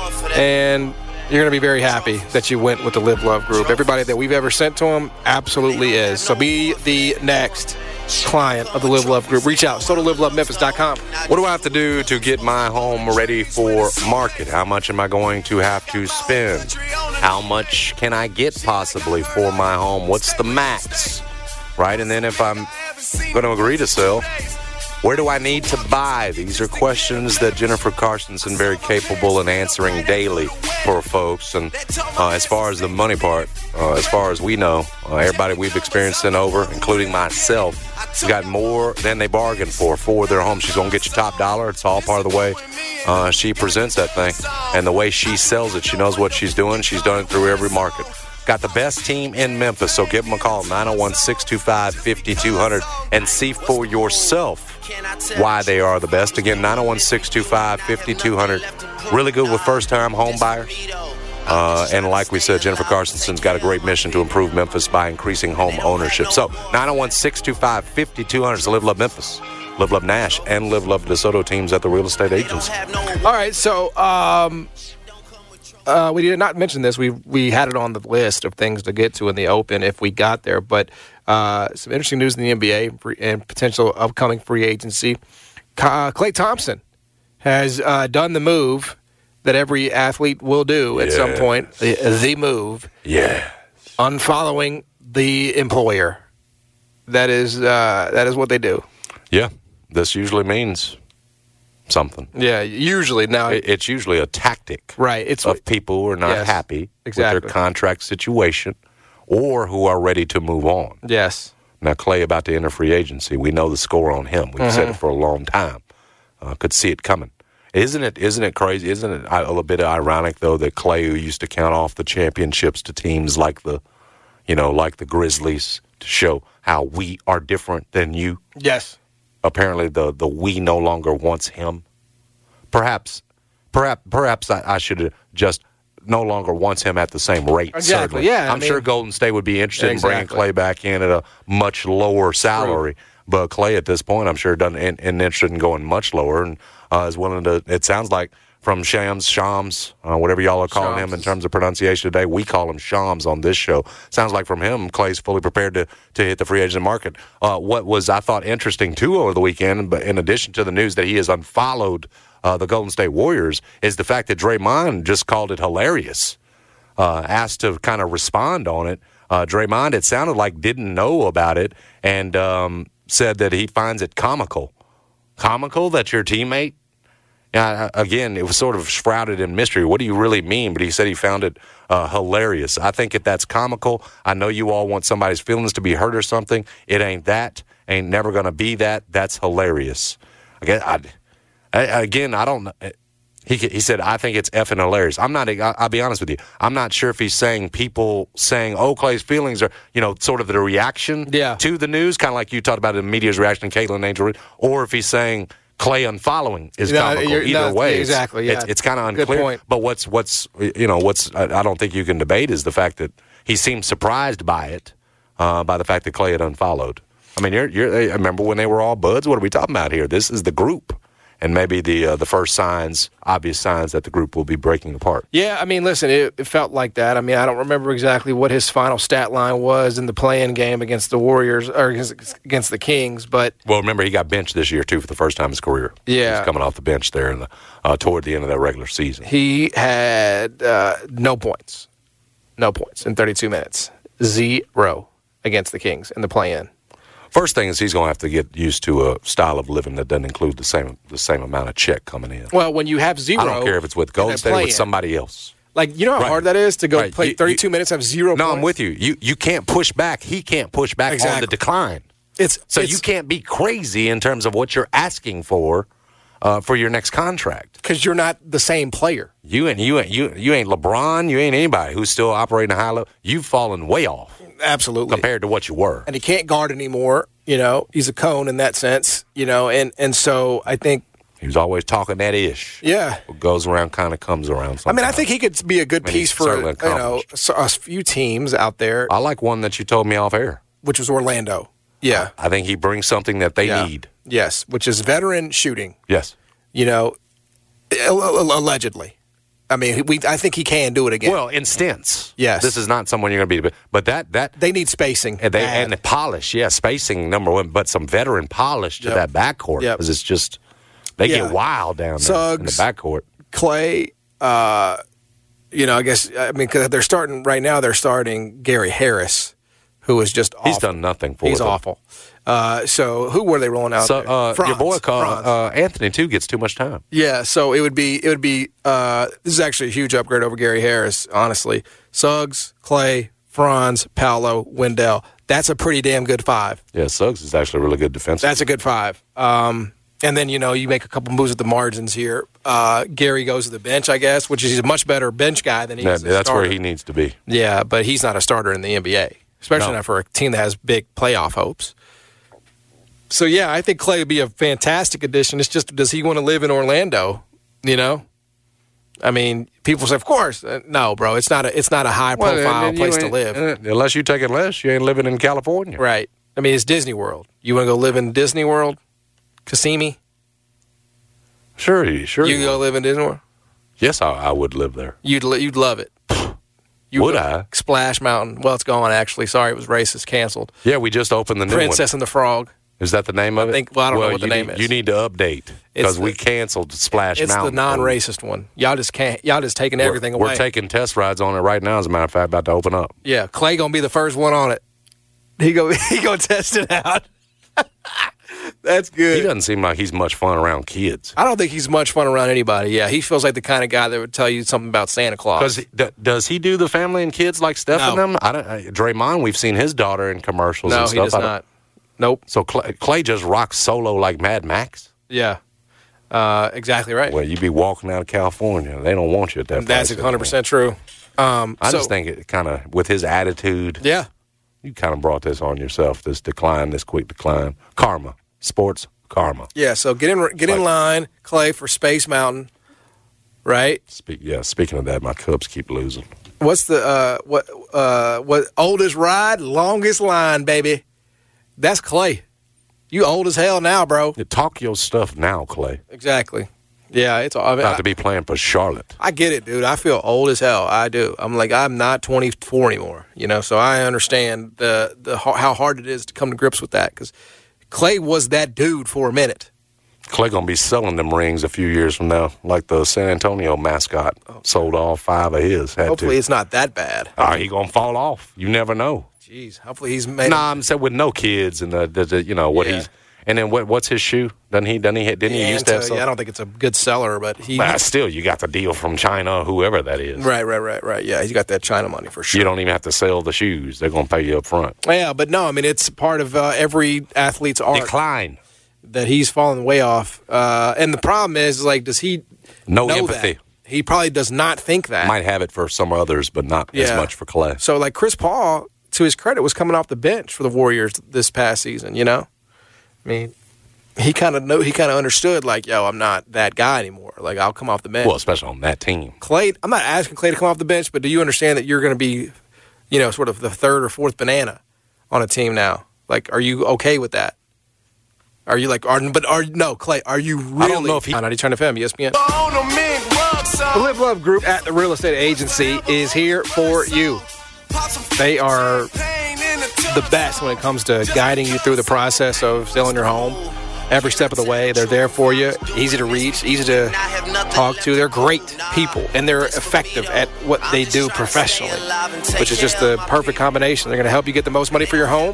Speaker 9: and you're going to be very happy that you went with the Live Love Group. Everybody that we've ever sent to them absolutely is. So be the next client of the Live Love Group. Reach out, so to live love memphis dot com.
Speaker 11: What do I have to do to get my home ready for market? How much am I going to have to spend? How much can I get possibly for my home? What's the max? Right? And then if I'm going to agree to sell, where do I need to buy? These are questions that Jennifer Carson's been very capable in answering daily for folks. And uh, as far as the money part, uh, as far as we know, uh, everybody we've experienced in over, including myself, has got more than they bargained for for their home. She's going to get you top dollar. It's all part of the way uh, she presents that thing. And the way she sells it, she knows what she's doing. She's done it through every market. Got the best team in Memphis, so give them a call, nine oh one, six two five, five two zero zero, and see for yourself why they are the best. Again, nine oh one, six two five, five two zero zero. Really good with first-time home buyers. Uh, and like we said, Jennifer Carson's got a great mission to improve Memphis by increasing home ownership. So, nine oh one, six two five, five two zero zero is Live Love Memphis, Live Love Nash, and Live Love DeSoto teams at the real estate agency.
Speaker 9: All right, so um, uh, we did not mention this. We we had it on the list of things to get to in the Open if we got there, but uh, some interesting news in the N B A and potential upcoming free agency. Uh, Klay Thompson has uh, done the move that every athlete will do at
Speaker 11: yes.
Speaker 9: some point, the, the move.
Speaker 11: Yeah.
Speaker 9: Unfollowing the employer. That is uh, that is what they do.
Speaker 11: Yeah. This usually means something.
Speaker 9: Yeah, usually. Now
Speaker 11: it, it's usually a tactic
Speaker 9: right. It's
Speaker 11: of people who are not
Speaker 9: yes,
Speaker 11: happy
Speaker 9: exactly.
Speaker 11: with their contract situation or who are ready to move on.
Speaker 9: Yes.
Speaker 11: Now, Klay about to enter free agency. We know the score on him. We've
Speaker 9: mm-hmm.
Speaker 11: said it for a long time. Uh, could see it coming. Isn't it? Isn't it crazy? Isn't it a little bit ironic though that Klay, who used to count off the championships to teams like the, you know, like the Grizzlies to show how we are different than you.
Speaker 9: Yes.
Speaker 11: Apparently, the the we no longer wants him. Perhaps, perhaps, perhaps I, I should just no longer wants him at the same rate.
Speaker 9: Exactly.
Speaker 11: Certainly.
Speaker 9: Yeah.
Speaker 11: I'm
Speaker 9: I mean,
Speaker 11: sure Golden State would be interested
Speaker 9: exactly.
Speaker 11: in bringing Klay back in at a much lower salary. True. But Klay at this point, I'm sure, doesn't in, in interested in going much lower, and uh, is willing to. It sounds like from Shams, Shams, uh, whatever y'all are calling Shams. him in terms of pronunciation today. We call him Shams on this show. Sounds like from him, Klay's fully prepared to to hit the free agent market. Uh, what was I thought interesting too over the weekend, but in addition to the news that he has unfollowed uh, the Golden State Warriors, is the fact that Draymond just called it hilarious. Uh, asked to kind of respond on it. Uh, Draymond, it sounded like, didn't know about it, and um, said that he finds it comical. Comical that your teammate? Yeah, again, it was sort of shrouded in mystery. What do you really mean? But he said he found it uh, hilarious. I think if that's comical, I know you all want somebody's feelings to be hurt or something. It ain't that. Ain't never going to be that. That's hilarious. Again, I, I, again, I don't know. He he said, I think it's effing hilarious. I'm not, I'll be honest with you. I'm not sure if he's saying people saying, oh, Klay's feelings are, you know, sort of the reaction
Speaker 9: yeah. to
Speaker 11: the news, kind of like you talked about the media's reaction to Caitlin Angel, or if he's saying Klay unfollowing is
Speaker 9: no,
Speaker 11: comical. Either
Speaker 9: no,
Speaker 11: way,
Speaker 9: exactly. Yeah.
Speaker 11: It's, it's kind of unclear. But what's, what's you know, what's I don't think you can debate is the fact that he seemed surprised by it, uh, by the fact that Klay had unfollowed. I mean, you're, you're, I remember when they were all buds? What are we talking about here? This is the group. And maybe the uh, the first signs, obvious signs that the group will be breaking apart.
Speaker 9: Yeah, I mean, listen, it, it felt like that. I mean, I don't remember exactly what his final stat line was in the play-in game against the Warriors or against the Kings, but
Speaker 11: well, remember he got benched this year too for the first time in his career.
Speaker 9: Yeah,
Speaker 11: he was coming off the bench there in the uh, toward the end of that regular season.
Speaker 9: He had uh, no points, no points in thirty-two minutes, zero against the Kings in the play-in.
Speaker 11: First thing is he's going to have to get used to a style of living that doesn't include the same the same amount of check coming in.
Speaker 9: Well, when you have zero,
Speaker 11: I don't care if it's with Golden State or with somebody else.
Speaker 9: Like, you know how
Speaker 11: right.
Speaker 9: hard that is to go
Speaker 11: right.
Speaker 9: play
Speaker 11: you,
Speaker 9: thirty-two
Speaker 11: you,
Speaker 9: minutes, have zero
Speaker 11: no,
Speaker 9: points?
Speaker 11: I'm with you. You you can't push back. He can't push back
Speaker 9: exactly.
Speaker 11: on the decline.
Speaker 9: It's
Speaker 11: So
Speaker 9: it's,
Speaker 11: you can't be crazy in terms of what you're asking for uh, for your next contract.
Speaker 9: Because you're not the same player.
Speaker 11: You ain't, you, ain't, you, you ain't LeBron. You ain't anybody who's still operating a high level. You've fallen way off.
Speaker 9: Absolutely.
Speaker 11: Compared to what you were.
Speaker 9: And he can't guard anymore. You know, he's a cone in that sense, you know, and, and so I think
Speaker 11: He was always talking that ish.
Speaker 9: Yeah.
Speaker 11: What goes around kind of comes around sometimes.
Speaker 9: I mean, I think he could be a good
Speaker 11: I mean,
Speaker 9: piece
Speaker 11: he's
Speaker 9: for,
Speaker 11: certainly
Speaker 9: you know,
Speaker 11: accomplished.
Speaker 9: a few teams out there,
Speaker 11: I like one that you told me off air.
Speaker 9: which was Orlando. Yeah.
Speaker 11: I think he brings something that they
Speaker 9: Yeah.
Speaker 11: need.
Speaker 9: Yes, which is veteran shooting.
Speaker 11: Yes.
Speaker 9: You know, al- al- allegedly. I mean, we. I think he can do it again.
Speaker 11: Well, in stints.
Speaker 9: Yes.
Speaker 11: This is not someone you're going to be, but, but that that
Speaker 9: they need spacing.
Speaker 11: and they
Speaker 9: bad.
Speaker 11: and the polish, yeah, spacing number one, but some veteran polish to
Speaker 9: Yep.
Speaker 11: that backcourt
Speaker 9: Yep.
Speaker 11: because it's just they
Speaker 9: Yeah.
Speaker 11: get wild down there in the
Speaker 9: Suggs,
Speaker 11: backcourt.
Speaker 9: Clay, uh, you know, I guess I mean because they're starting right now. They're starting Gary Harris, who is just awful.
Speaker 11: He's done nothing for
Speaker 9: He's
Speaker 11: them.
Speaker 9: awful. Uh, so who were they rolling out?
Speaker 11: So
Speaker 9: there?
Speaker 11: uh, your
Speaker 9: Franz,
Speaker 11: boy called,
Speaker 9: Franz.
Speaker 11: uh, Anthony too gets too much time.
Speaker 9: Yeah, so it would be it would be uh, this is actually a huge upgrade over Gary Harris, honestly. Suggs, Clay, Franz, Paolo, Wendell. That's a pretty damn good five.
Speaker 11: Yeah, Suggs is actually a really good defensive.
Speaker 9: That's a good five. Um, and then you know you make a couple moves at the margins here. Uh, Gary goes to the bench, I guess, which is he's a much better bench guy than he
Speaker 11: That-
Speaker 9: is. a
Speaker 11: that's
Speaker 9: starter.
Speaker 11: where he needs to be.
Speaker 9: Yeah, but he's not a starter in the N B A, especially
Speaker 11: No.
Speaker 9: not for a team that has big playoff hopes. So, yeah, I think Clay would be a fantastic addition. It's just, does he want to live in Orlando? You know? I mean, people say, of course. Uh, no, bro, it's not a, it's not a high-profile
Speaker 11: Well, and you
Speaker 9: place to
Speaker 11: ain't-
Speaker 9: live.
Speaker 11: uh, Unless you take it less, you ain't living in California.
Speaker 9: Right. I mean, it's Disney World. You want to go live in Disney World? Kissimmee?
Speaker 11: Sure, you sure.
Speaker 9: You
Speaker 11: you
Speaker 9: go live in Disney World?
Speaker 11: Yes, I, I would live there.
Speaker 9: You'd, li- you'd love it. You
Speaker 11: Would I?
Speaker 9: Splash Mountain. Well, it's gone, actually. Sorry, it was racist. Canceled.
Speaker 11: Yeah, we just opened the new
Speaker 9: Princess
Speaker 11: one.
Speaker 9: and the Frog.
Speaker 11: Is that the name of it?
Speaker 9: think- well, I don't know what the
Speaker 11: you
Speaker 9: name
Speaker 11: need,
Speaker 9: is.
Speaker 11: You need to update because
Speaker 9: the-
Speaker 11: we canceled Splash
Speaker 9: It's
Speaker 11: Mountain.
Speaker 9: the non-racist one. Y'all just can't. Y'all just taking everything
Speaker 11: we're,
Speaker 9: away.
Speaker 11: We're taking test rides on it right now. As a matter of fact, about to open up.
Speaker 9: Yeah, Clay gonna be the first one on it. He go. He gonna test it out. That's good.
Speaker 11: He doesn't seem like he's much fun around kids.
Speaker 9: I don't think he's much fun around anybody. Yeah, he feels like the kind of guy that would tell you something about Santa Claus.
Speaker 11: Does he, does he do the family and kids like Steph and
Speaker 9: No.
Speaker 11: them? I don't. I, Draymond, we've seen his daughter in commercials.
Speaker 9: No,
Speaker 11: and
Speaker 9: he
Speaker 11: stuff.
Speaker 9: does
Speaker 11: I don't-
Speaker 9: not. Nope.
Speaker 11: So Clay, Clay just rocks solo like Mad Max.
Speaker 9: Yeah. Uh, exactly right.
Speaker 11: Well, you be walking out of California, they don't want you at that.
Speaker 9: That's
Speaker 11: place
Speaker 9: one hundred percent true. Um,
Speaker 11: I
Speaker 9: so,
Speaker 11: just think it kind of, with his attitude,
Speaker 9: Yeah.
Speaker 11: you kind of brought this on yourself. This decline, this quick decline, karma, sports karma.
Speaker 9: Yeah. So get in. Get in
Speaker 11: Like-
Speaker 9: line, Clay, for Space Mountain. Right.
Speaker 11: Speak, yeah. Speaking of that, my Cubs keep losing.
Speaker 9: What's the uh, what uh, what oldest ride, longest line, baby? That's Clay. You old as hell now, bro.
Speaker 11: You talk your stuff now, Clay.
Speaker 9: Exactly. Yeah, it's. I, mean,
Speaker 11: Not
Speaker 9: I,
Speaker 11: to be playing for Charlotte.
Speaker 9: I get it, dude. I feel old as hell. I do. I'm like I'm not twenty-four anymore. You know, so I understand the the how hard it is to come to grips with that because Clay was that dude for a minute.
Speaker 11: Clay gonna be selling them rings a few years from now, like the San Antonio mascot sold all five of his. Had
Speaker 9: Hopefully,
Speaker 11: to.
Speaker 9: it's not that bad.
Speaker 11: Are he gonna fall off? You never know.
Speaker 9: Jeez. Hopefully, he's made.
Speaker 11: Nah, I'm saying with no kids and the, the, the you know what
Speaker 9: Yeah.
Speaker 11: he's and then what what's his shoe? Doesn't he? Doesn't he? Didn't he
Speaker 9: Yeah,
Speaker 11: used to have
Speaker 9: Anto-
Speaker 11: something?
Speaker 9: yeah, I don't think it's a good seller, but he.
Speaker 11: But still, you got the deal from China, whoever that is.
Speaker 9: Right, right, right, right. Yeah, he's got that China money for sure.
Speaker 11: You don't even have to sell the shoes; they're gonna pay you up front.
Speaker 9: Yeah, but no, I mean it's part of uh, every athlete's art
Speaker 11: Decline.
Speaker 9: that he's fallen way off. Uh, and the problem is, like, does he
Speaker 11: No
Speaker 9: know
Speaker 11: empathy.
Speaker 9: that? He probably does not think that.
Speaker 11: Might have it for some others, but not as
Speaker 9: Yeah.
Speaker 11: much for Clay.
Speaker 9: So, like Chris Paul, to his credit, was coming off the bench for the Warriors this past season. You know, I mean, he kind of know he kind of understood, like, yo, I'm not that guy anymore. Like, I'll come off the bench.
Speaker 11: Well, especially on that team.
Speaker 9: Clay, I'm not asking Clay to come off the bench, but do you understand that you're going to be, you know, sort of the third or fourth banana on a team now? Like, are you okay with that? Are you like, are, but are no, Clay, are you really?
Speaker 11: I don't know if he-
Speaker 9: ninety Turn F M, E S P N. The Live Love Group at the Real Estate Agency is here for you. They are the best when it comes to guiding you through the process of selling your home. Every step of the way, they're there for you. Easy to reach, easy to talk to. They're great people, and they're effective at what they do professionally, which is just the perfect combination. They're going to help you get the most money for your home,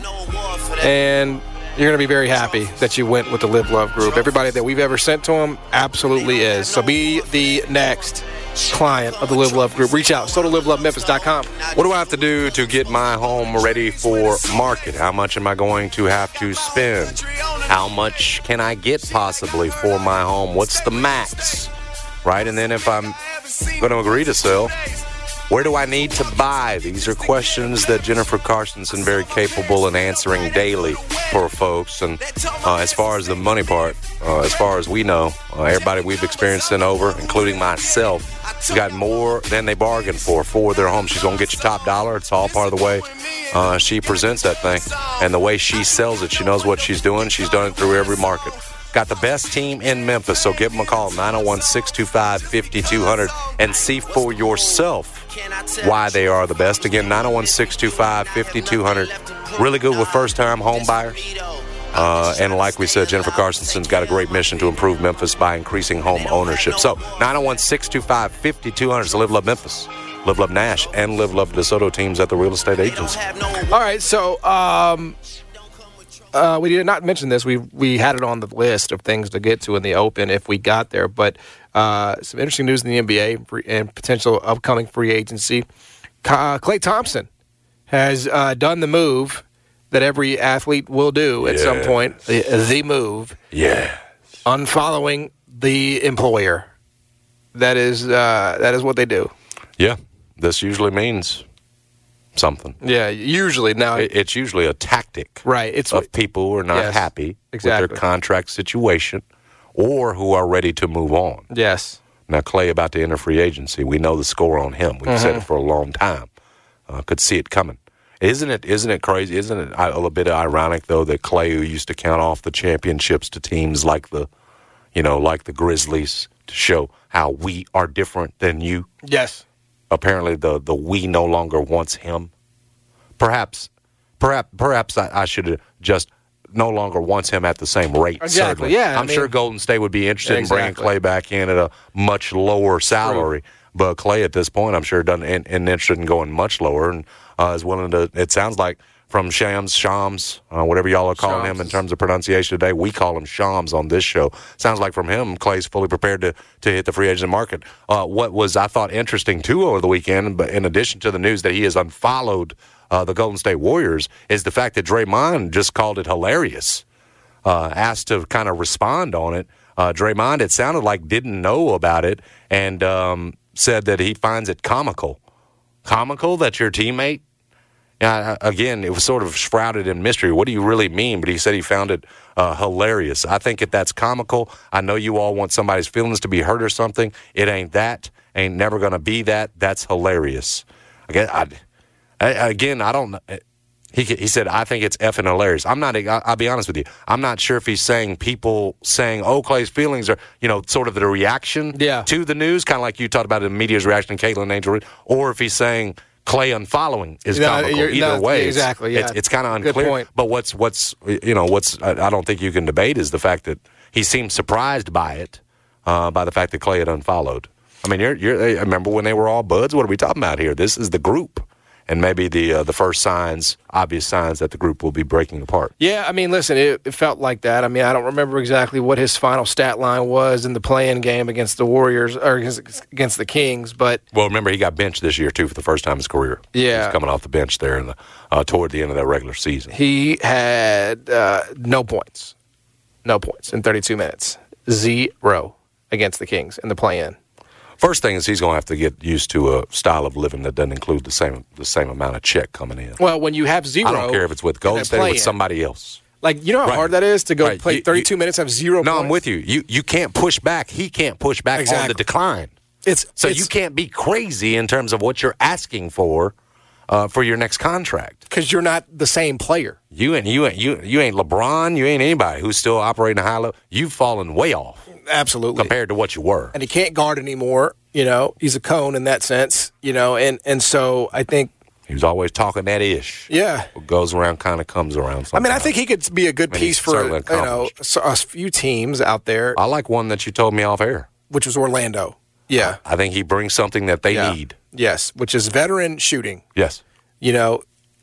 Speaker 9: and you're going to be very happy that you went with the Live Love Group. Everybody that we've ever sent to them absolutely is. So be the next client of the Live Love Group. Reach out, so to live love memphis dot com.
Speaker 11: What do I have to do to get my home ready for market? How much am I going to have to spend? How much can I get possibly for my home? What's the max? Right? And then if I'm going to agree to sell, Where do I need to buy? These are questions that Jennifer Carson's very capable in answering daily for folks. And uh, as far as the money part, uh, as far as we know, uh, everybody we've experienced in over, including myself, has got more than they bargained for for their home. She's going to get you top dollar. It's all part of the way uh, she presents that thing. And the way she sells it, she knows what she's doing. She's done it through every market. Got the best team in Memphis, so give them a call, nine oh one, six two five, five two zero zero, and see for yourself why they are the best. Again, nine oh one, six two five, five two zero zero. Really good with first-time home buyers. Uh, and like we said, Jennifer Carson's got a great mission to improve Memphis by increasing home ownership. So nine oh one, six two five, five two zero zero is Live Love Memphis, Live Love Nash, and Live Love DeSoto teams at the real estate agency.
Speaker 9: All right, so um, uh, we did not mention this. We we had it on the list of things to get to in the Open if we got there. But uh, some interesting news in the N B A and potential upcoming free agency. Uh, Klay Thompson has uh, done the move that every athlete will do at
Speaker 11: yes.
Speaker 9: some point, the, the move.
Speaker 11: Yeah.
Speaker 9: Unfollowing the employer. That is uh, that is what they do.
Speaker 11: Yeah. This usually means something.
Speaker 9: Yeah, usually. Now
Speaker 11: it, it's usually a tactic
Speaker 9: right, it's,
Speaker 11: of people who are not
Speaker 9: yes,
Speaker 11: happy
Speaker 9: exactly.
Speaker 11: with their contract situation or who are ready to move on.
Speaker 9: Yes.
Speaker 11: Now, Klay about to enter free agency. We know the score on him. We've
Speaker 9: mm-hmm.
Speaker 11: said it for a long time. Uh, could see it coming. Isn't it? Isn't it crazy? Isn't it a little bit ironic though that Klay, who used to count off the championships to teams like the, you know, like the Grizzlies, to show how we are different than you.
Speaker 9: Yes.
Speaker 11: Apparently, the the we no longer wants him. Perhaps, perhaps, perhaps I, I should have just no longer wants him at the same rate.
Speaker 9: Exactly.
Speaker 11: Certainly.
Speaker 9: Yeah.
Speaker 11: I'm I mean, sure Golden State would be interested exactly. in bringing Klay back in at a much lower salary. True. But Klay at this point, I'm sure, doesn't and, and interested in going much lower, and uh, is willing to. It sounds like from Shams, Shams, uh, whatever y'all are calling Shams. him in terms of pronunciation today. We call him Shams on this show. Sounds like from him, Klay's fully prepared to to hit the free agent market. Uh, what was I thought interesting too over the weekend, but in addition to the news that he has unfollowed uh, the Golden State Warriors, is the fact that Draymond just called it hilarious. Uh, asked to kind of respond on it. Uh, Draymond, it sounded like didn't know about it, and. Um, said that he finds it comical. Comical that your teammate? Uh, again, it was sort of shrouded in mystery. What do you really mean? But he said he found it uh, hilarious. I think if that's comical, I know you all want somebody's feelings to be hurt or something. It ain't that. Ain't never going to be that. That's hilarious. Again, I, I, again, I don't know. He, he said, I think it's effing hilarious. I'm not, I'll be honest with you. I'm not sure if he's saying people saying, oh, Klay's feelings are, you know, sort of the reaction
Speaker 9: yeah. to
Speaker 11: the news, kind of like you talked about the media's reaction to Caitlin Angel, or if he's saying Klay unfollowing is
Speaker 9: no,
Speaker 11: comical. Either
Speaker 9: no,
Speaker 11: way,
Speaker 9: exactly, yeah.
Speaker 11: it's, it's kind of unclear. But what's, what's you know, what's I don't think you can debate is the fact that he seemed surprised by it, uh, by the fact that Klay had unfollowed. I mean, you're, you're, I remember when they were all buds? What are we talking about here? This is the group. And maybe the uh, the first signs, obvious signs that the group will be breaking apart.
Speaker 9: Yeah, I mean, listen, it, it felt like that. I mean, I don't remember exactly what his final stat line was in the play-in game against the Warriors or against the Kings, but
Speaker 11: well, remember he got benched this year too for the first time in his career.
Speaker 9: Yeah,
Speaker 11: he's coming off the bench there in the uh, toward the end of that regular season.
Speaker 9: He had uh, no points, no points in thirty-two minutes, zero against the Kings in the play-in.
Speaker 11: First thing is he's going to have to get used to a style of living that doesn't include the same the same amount of check coming in.
Speaker 9: Well, when you have zero,
Speaker 11: I don't care if it's with Golden State or with somebody else.
Speaker 9: Like, you know how right. hard that is to go
Speaker 11: right.
Speaker 9: play
Speaker 11: you,
Speaker 9: thirty-two
Speaker 11: you,
Speaker 9: minutes, have zero
Speaker 11: no,
Speaker 9: points?
Speaker 11: I'm with you. You you can't push back. He can't push back
Speaker 9: exactly.
Speaker 11: on the decline.
Speaker 9: It's
Speaker 11: So
Speaker 9: it's,
Speaker 11: you can't be crazy in terms of what you're asking for uh, for your next contract.
Speaker 9: Because you're not the same player.
Speaker 11: You ain't, you, ain't, you, you ain't LeBron. You ain't anybody who's still operating a high level. You've fallen way off.
Speaker 9: Absolutely.
Speaker 11: Compared to what you were.
Speaker 9: And he can't guard anymore. You know, he's a cone in that sense, you know, and, and so I think.
Speaker 11: He was always talking that ish.
Speaker 9: Yeah.
Speaker 11: What goes around kind of comes around sometimes.
Speaker 9: I mean, I think he could be a good
Speaker 11: I mean,
Speaker 9: piece for, you know, a few teams out there.
Speaker 11: I like one that you told me off air.
Speaker 9: Which was Orlando. Yeah.
Speaker 11: I think he brings something that they
Speaker 9: yeah.
Speaker 11: need.
Speaker 9: Yes, which is veteran shooting.
Speaker 11: Yes.
Speaker 9: You know,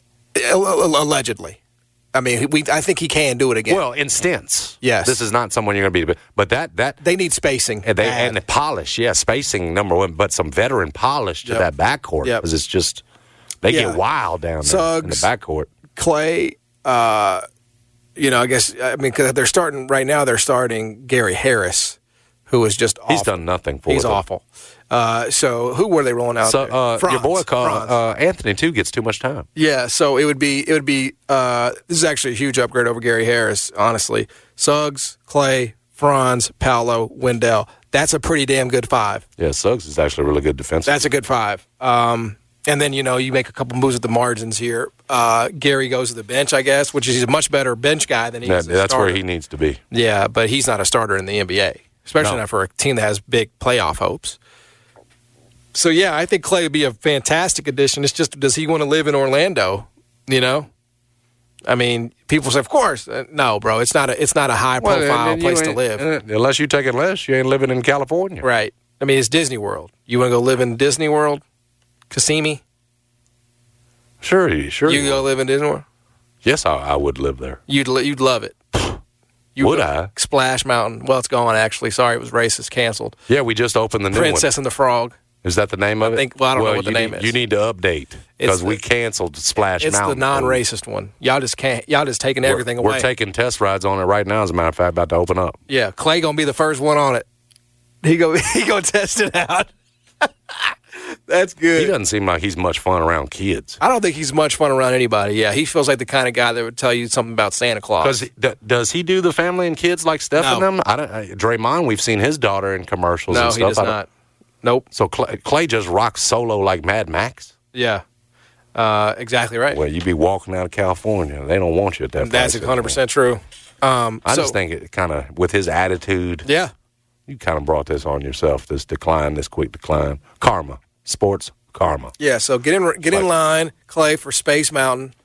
Speaker 9: allegedly. I mean, we. I think he can do it again.
Speaker 11: Well, in stints.
Speaker 9: Yes.
Speaker 11: This is not someone you're going to be. But that, that
Speaker 9: they need spacing.
Speaker 11: And, they, and the polish, yeah, spacing, number one. But some veteran polish to
Speaker 9: yep.
Speaker 11: that backcourt. Because
Speaker 9: yep.
Speaker 11: it's just, they
Speaker 9: yeah.
Speaker 11: get wild down there
Speaker 9: Suggs,
Speaker 11: in the backcourt.
Speaker 9: Klay, uh, you know, I guess, I mean, because they're starting, right now they're starting Gary Harris, who is just awful.
Speaker 11: He's done nothing for
Speaker 9: He's
Speaker 11: them.
Speaker 9: awful. Uh, so who were they rolling out
Speaker 11: So
Speaker 9: there?
Speaker 11: uh,
Speaker 9: Franz,
Speaker 11: your boy called
Speaker 9: Franz.
Speaker 11: uh, Anthony too gets too much time.
Speaker 9: Yeah, so it would be it would be uh, this is actually a huge upgrade over Gary Harris, honestly. Suggs, Clay, Franz, Paolo, Wendell. That's a pretty damn good five.
Speaker 11: Yeah, Suggs is actually a really good defensive.
Speaker 9: That's a good five. Um, and then, you know, you make a couple moves at the margins here. Uh, Gary goes to the bench, I guess, which is he's a much better bench guy than he
Speaker 11: Yeah,
Speaker 9: is a
Speaker 11: that's
Speaker 9: starter.
Speaker 11: where he needs to be.
Speaker 9: Yeah, but he's not a starter in the N B A, especially
Speaker 11: No.
Speaker 9: not for a team that has big playoff hopes. So, yeah, I think Clay would be a fantastic addition. It's just, does he want to live in Orlando, you know? I mean, people say, of course. Uh, no, bro, it's not a, it's not a high-profile
Speaker 11: Well, and you
Speaker 9: place to
Speaker 11: ain't-
Speaker 9: live.
Speaker 11: uh, Unless you take it less, you ain't living in California.
Speaker 9: Right. I mean, it's Disney World. You want to go live in Disney World? Kissimmee?
Speaker 11: Sure, you- sure.
Speaker 9: You
Speaker 11: you
Speaker 9: go
Speaker 11: would.
Speaker 9: live in Disney World?
Speaker 11: Yes, I, I would live there.
Speaker 9: You'd li- you'd love it. You
Speaker 11: Would
Speaker 9: go-
Speaker 11: I?
Speaker 9: Splash Mountain. Well, it's gone, actually. Sorry, it was racist. Canceled.
Speaker 11: Yeah, we just opened the new
Speaker 9: Princess
Speaker 11: one.
Speaker 9: and the Frog.
Speaker 11: Is that the name of
Speaker 9: I
Speaker 11: it?
Speaker 9: think- well, I don't know what the
Speaker 11: you
Speaker 9: name
Speaker 11: need,
Speaker 9: is.
Speaker 11: You need to update because
Speaker 9: the-
Speaker 11: we canceled Splash
Speaker 9: It's
Speaker 11: Mountain.
Speaker 9: the non-racist one. Y'all just can't. Y'all just taking everything
Speaker 11: we're,
Speaker 9: away.
Speaker 11: We're taking test rides on it right now. As a matter of fact, about to open up.
Speaker 9: Yeah, Clay gonna be the first one on it. He go he go test it out. That's good.
Speaker 11: He doesn't seem like he's much fun around kids.
Speaker 9: I don't think he's much fun around anybody. Yeah, he feels like the kind of guy that would tell you something about Santa Claus.
Speaker 11: Because d- does he do the family and kids like Steph and
Speaker 9: No.
Speaker 11: them? I don't. I, Draymond, we've seen his daughter in commercials.
Speaker 9: No,
Speaker 11: and
Speaker 9: he
Speaker 11: stuff.
Speaker 9: does
Speaker 11: I don't-
Speaker 9: not. Nope.
Speaker 11: So Clay, Clay just rocks solo like Mad Max.
Speaker 9: Yeah, uh, exactly right.
Speaker 11: Well, you be walking out of California, they don't want you at that.
Speaker 9: That's
Speaker 11: place
Speaker 9: one hundred percent true. Um,
Speaker 11: I
Speaker 9: so,
Speaker 11: just think it kind of with his attitude.
Speaker 9: Yeah.
Speaker 11: You kind of brought this on yourself. This decline, this quick decline, karma, sports karma.
Speaker 9: Yeah. So get in get in
Speaker 11: Like-
Speaker 9: line, Clay, for Space Mountain.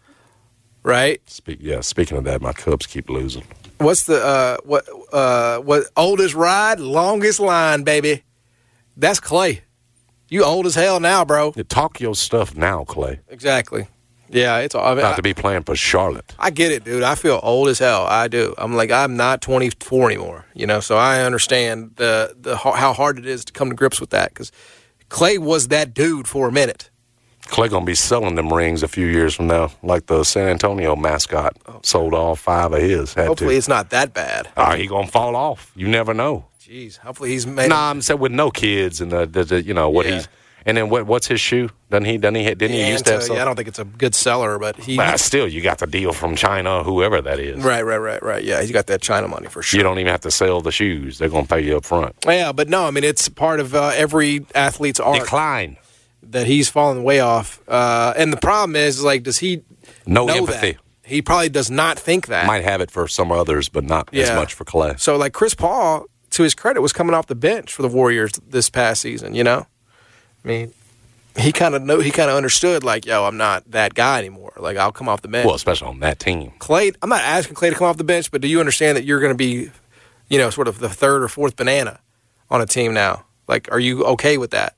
Speaker 9: Right.
Speaker 11: Speak, yeah. Speaking of that, my Cubs keep losing.
Speaker 9: What's the uh, what uh, what oldest ride, longest line, baby? That's Clay. You old as hell now, bro.
Speaker 11: You talk your stuff now, Clay.
Speaker 9: Exactly. Yeah, it's. I mean,
Speaker 11: Not
Speaker 9: I,
Speaker 11: to be playing for Charlotte.
Speaker 9: I get it, dude. I feel old as hell. I do. I'm like I'm not twenty-four anymore. You know, so I understand the the how hard it is to come to grips with that because Clay was that dude for a minute.
Speaker 11: Clay gonna be selling them rings a few years from now, like the San Antonio mascot sold all five of his. Had
Speaker 9: Hopefully,
Speaker 11: to.
Speaker 9: it's not that bad.
Speaker 11: Are he gonna fall off? You never know.
Speaker 9: Jeez. Hopefully, he's made.
Speaker 11: Nah, I'm saying with no kids and the, the, the you know what
Speaker 9: Yeah.
Speaker 11: he's and then what what's his shoe? Doesn't he? Doesn't he? Didn't he
Speaker 9: Yeah,
Speaker 11: used to have
Speaker 9: so,
Speaker 11: some?
Speaker 9: yeah, I don't think it's a good seller, but he.
Speaker 11: But still, you got the deal from China, whoever that is.
Speaker 9: Right, right, right, right. Yeah, he's got that China money for sure.
Speaker 11: You don't even have to sell the shoes; they're gonna pay you up front.
Speaker 9: Yeah, but no, I mean it's part of uh, every athlete's art
Speaker 11: Decline.
Speaker 9: that he's fallen way off. Uh, and the problem is, like, does he
Speaker 11: No
Speaker 9: know
Speaker 11: empathy.
Speaker 9: that? He probably does not think that.
Speaker 11: Might have it for some others, but not as
Speaker 9: Yeah.
Speaker 11: much for Clay.
Speaker 9: So, like Chris Paul, to his credit, was coming off the bench for the Warriors this past season. You know, I mean, he kind of know he kind of understood, like, yo, I'm not that guy anymore. Like, I'll come off the bench.
Speaker 11: Well, especially on that team.
Speaker 9: Clay, I'm not asking Clay to come off the bench, but do you understand that you're going to be, you know, sort of the third or fourth banana on a team now? Like, are you okay with that?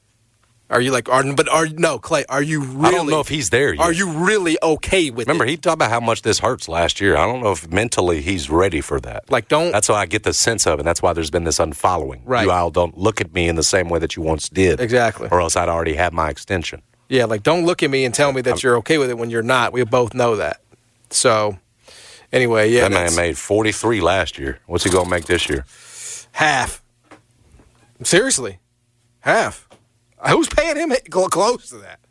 Speaker 9: Are you like, are, but are no, Clay? Are you really?
Speaker 11: I don't know if he's there yet.
Speaker 9: Are you really okay with
Speaker 11: Remember,
Speaker 9: it?
Speaker 11: he talked about how much this hurts last year. I don't know if mentally he's ready for that.
Speaker 9: Like, don't.
Speaker 11: That's why I get the sense of it. And that's why there's been this unfollowing.
Speaker 9: Right.
Speaker 11: You all don't look at me in the same way that you once did.
Speaker 9: Exactly.
Speaker 11: Or else I'd already have my extension.
Speaker 9: Yeah, like, don't look at me and tell me that you're okay with it when you're not. We both know that. So, anyway, yeah,
Speaker 11: that man
Speaker 9: that's
Speaker 11: made forty-three last year. What's he going to make this year?
Speaker 9: half. Seriously, half. Who's paying him cl- close to that?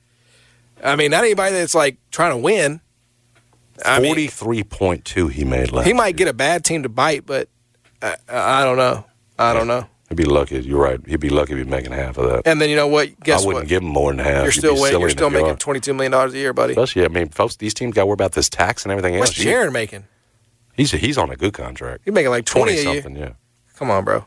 Speaker 9: I mean, not anybody that's like trying to win. I mean,
Speaker 11: forty-three point two he made last
Speaker 9: he might get a bad team to bite, but I, I don't know. I don't know.
Speaker 11: He'd be lucky. You're right. He'd be lucky if he's making half of that.
Speaker 9: And then you know what? Guess
Speaker 11: I wouldn't
Speaker 9: what?
Speaker 11: give him more than half.
Speaker 9: You're
Speaker 11: You'd
Speaker 9: still
Speaker 11: be
Speaker 9: waiting.
Speaker 11: silly
Speaker 9: You're
Speaker 11: if
Speaker 9: still
Speaker 11: you
Speaker 9: making
Speaker 11: are.
Speaker 9: twenty-two million dollars a year, buddy.
Speaker 11: Especially, I mean, folks, these teams got to worry about this tax and everything
Speaker 9: What's
Speaker 11: else.
Speaker 9: Jaren making?
Speaker 11: He's he's on a good contract.
Speaker 9: He's making like twenty, a year.
Speaker 11: something. Yeah.
Speaker 9: Come on, bro.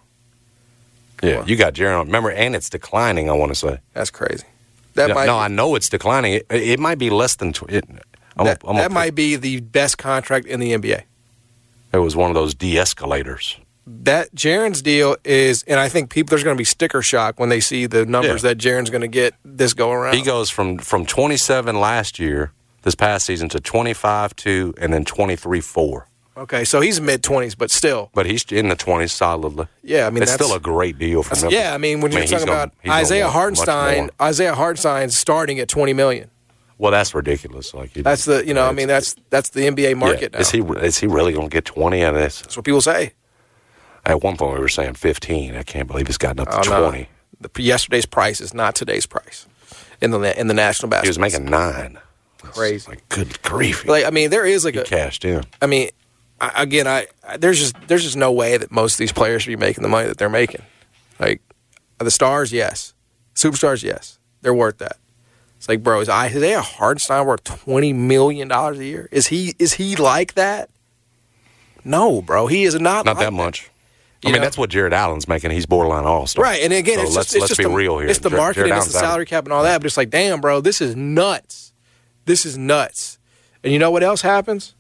Speaker 11: Yeah,
Speaker 9: on.
Speaker 11: you got Jaren on. Remember, and it's declining, I want to say.
Speaker 9: That's crazy. That
Speaker 11: no,
Speaker 9: might.
Speaker 11: no, I know it's declining. It, it might be less than. Tw- it, I'm
Speaker 9: that
Speaker 11: a, I'm
Speaker 9: that
Speaker 11: a,
Speaker 9: might be the best contract in the N B A.
Speaker 11: It was one of those de-escalators.
Speaker 9: That Jaren's deal is, and I think people there's going to be sticker shock when they see the numbers
Speaker 11: Yeah.
Speaker 9: that Jaren's going to get this go around.
Speaker 11: He goes from, from twenty-seven last year, this past season, to twenty-five two, and then twenty-three four.
Speaker 9: Okay, so he's mid twenties, but still.
Speaker 11: But he's in the twenties solidly.
Speaker 9: Yeah, I mean,
Speaker 11: it's
Speaker 9: that's,
Speaker 11: still a great deal for him.
Speaker 9: Yeah, I mean, when you're
Speaker 11: he's
Speaker 9: talking
Speaker 11: gonna-
Speaker 9: about
Speaker 11: he's gonna
Speaker 9: Isaiah
Speaker 11: want much
Speaker 9: Hartenstein,
Speaker 11: more.
Speaker 9: Isaiah Hartenstein's starting at twenty million.
Speaker 11: Well, that's ridiculous. Like he-
Speaker 9: That's the, you know, I mean, that's that's the N B A market
Speaker 11: yeah.
Speaker 9: now.
Speaker 11: Is he is he really going to get twenty out of this?
Speaker 9: That's what people say.
Speaker 11: At one point, we were saying fifteen. I can't believe it's gotten up to
Speaker 9: oh,
Speaker 11: twenty.
Speaker 9: No. The, yesterday's price is not today's price in the in the National Basketball.
Speaker 11: He was making nine.
Speaker 9: Crazy.
Speaker 11: Like, good grief.
Speaker 9: Like, I mean, there is like
Speaker 11: he
Speaker 9: a
Speaker 11: cashed in.
Speaker 9: I mean, I, again, I, I there's just there's just no way that most of these players should be making the money that they're making. Like the stars, yes. Superstars, yes. They're worth that. It's like, bro, is Isaiah Hartenstein worth twenty million dollars a year? Is he is he like that? No, bro. He is not.
Speaker 11: Not
Speaker 9: like
Speaker 11: that much.
Speaker 9: That.
Speaker 11: I mean, know? That's what Jared Allen's making. He's borderline all-star.
Speaker 9: Right, and again,
Speaker 11: so
Speaker 9: it's
Speaker 11: let's,
Speaker 9: just, it's
Speaker 11: let's
Speaker 9: just
Speaker 11: be
Speaker 9: the,
Speaker 11: real here.
Speaker 9: It's the
Speaker 11: Jared,
Speaker 9: marketing,
Speaker 11: Jared
Speaker 9: it's the salary cap and all that, but it's like, damn, bro, this is nuts. This is nuts. And you know what else happens?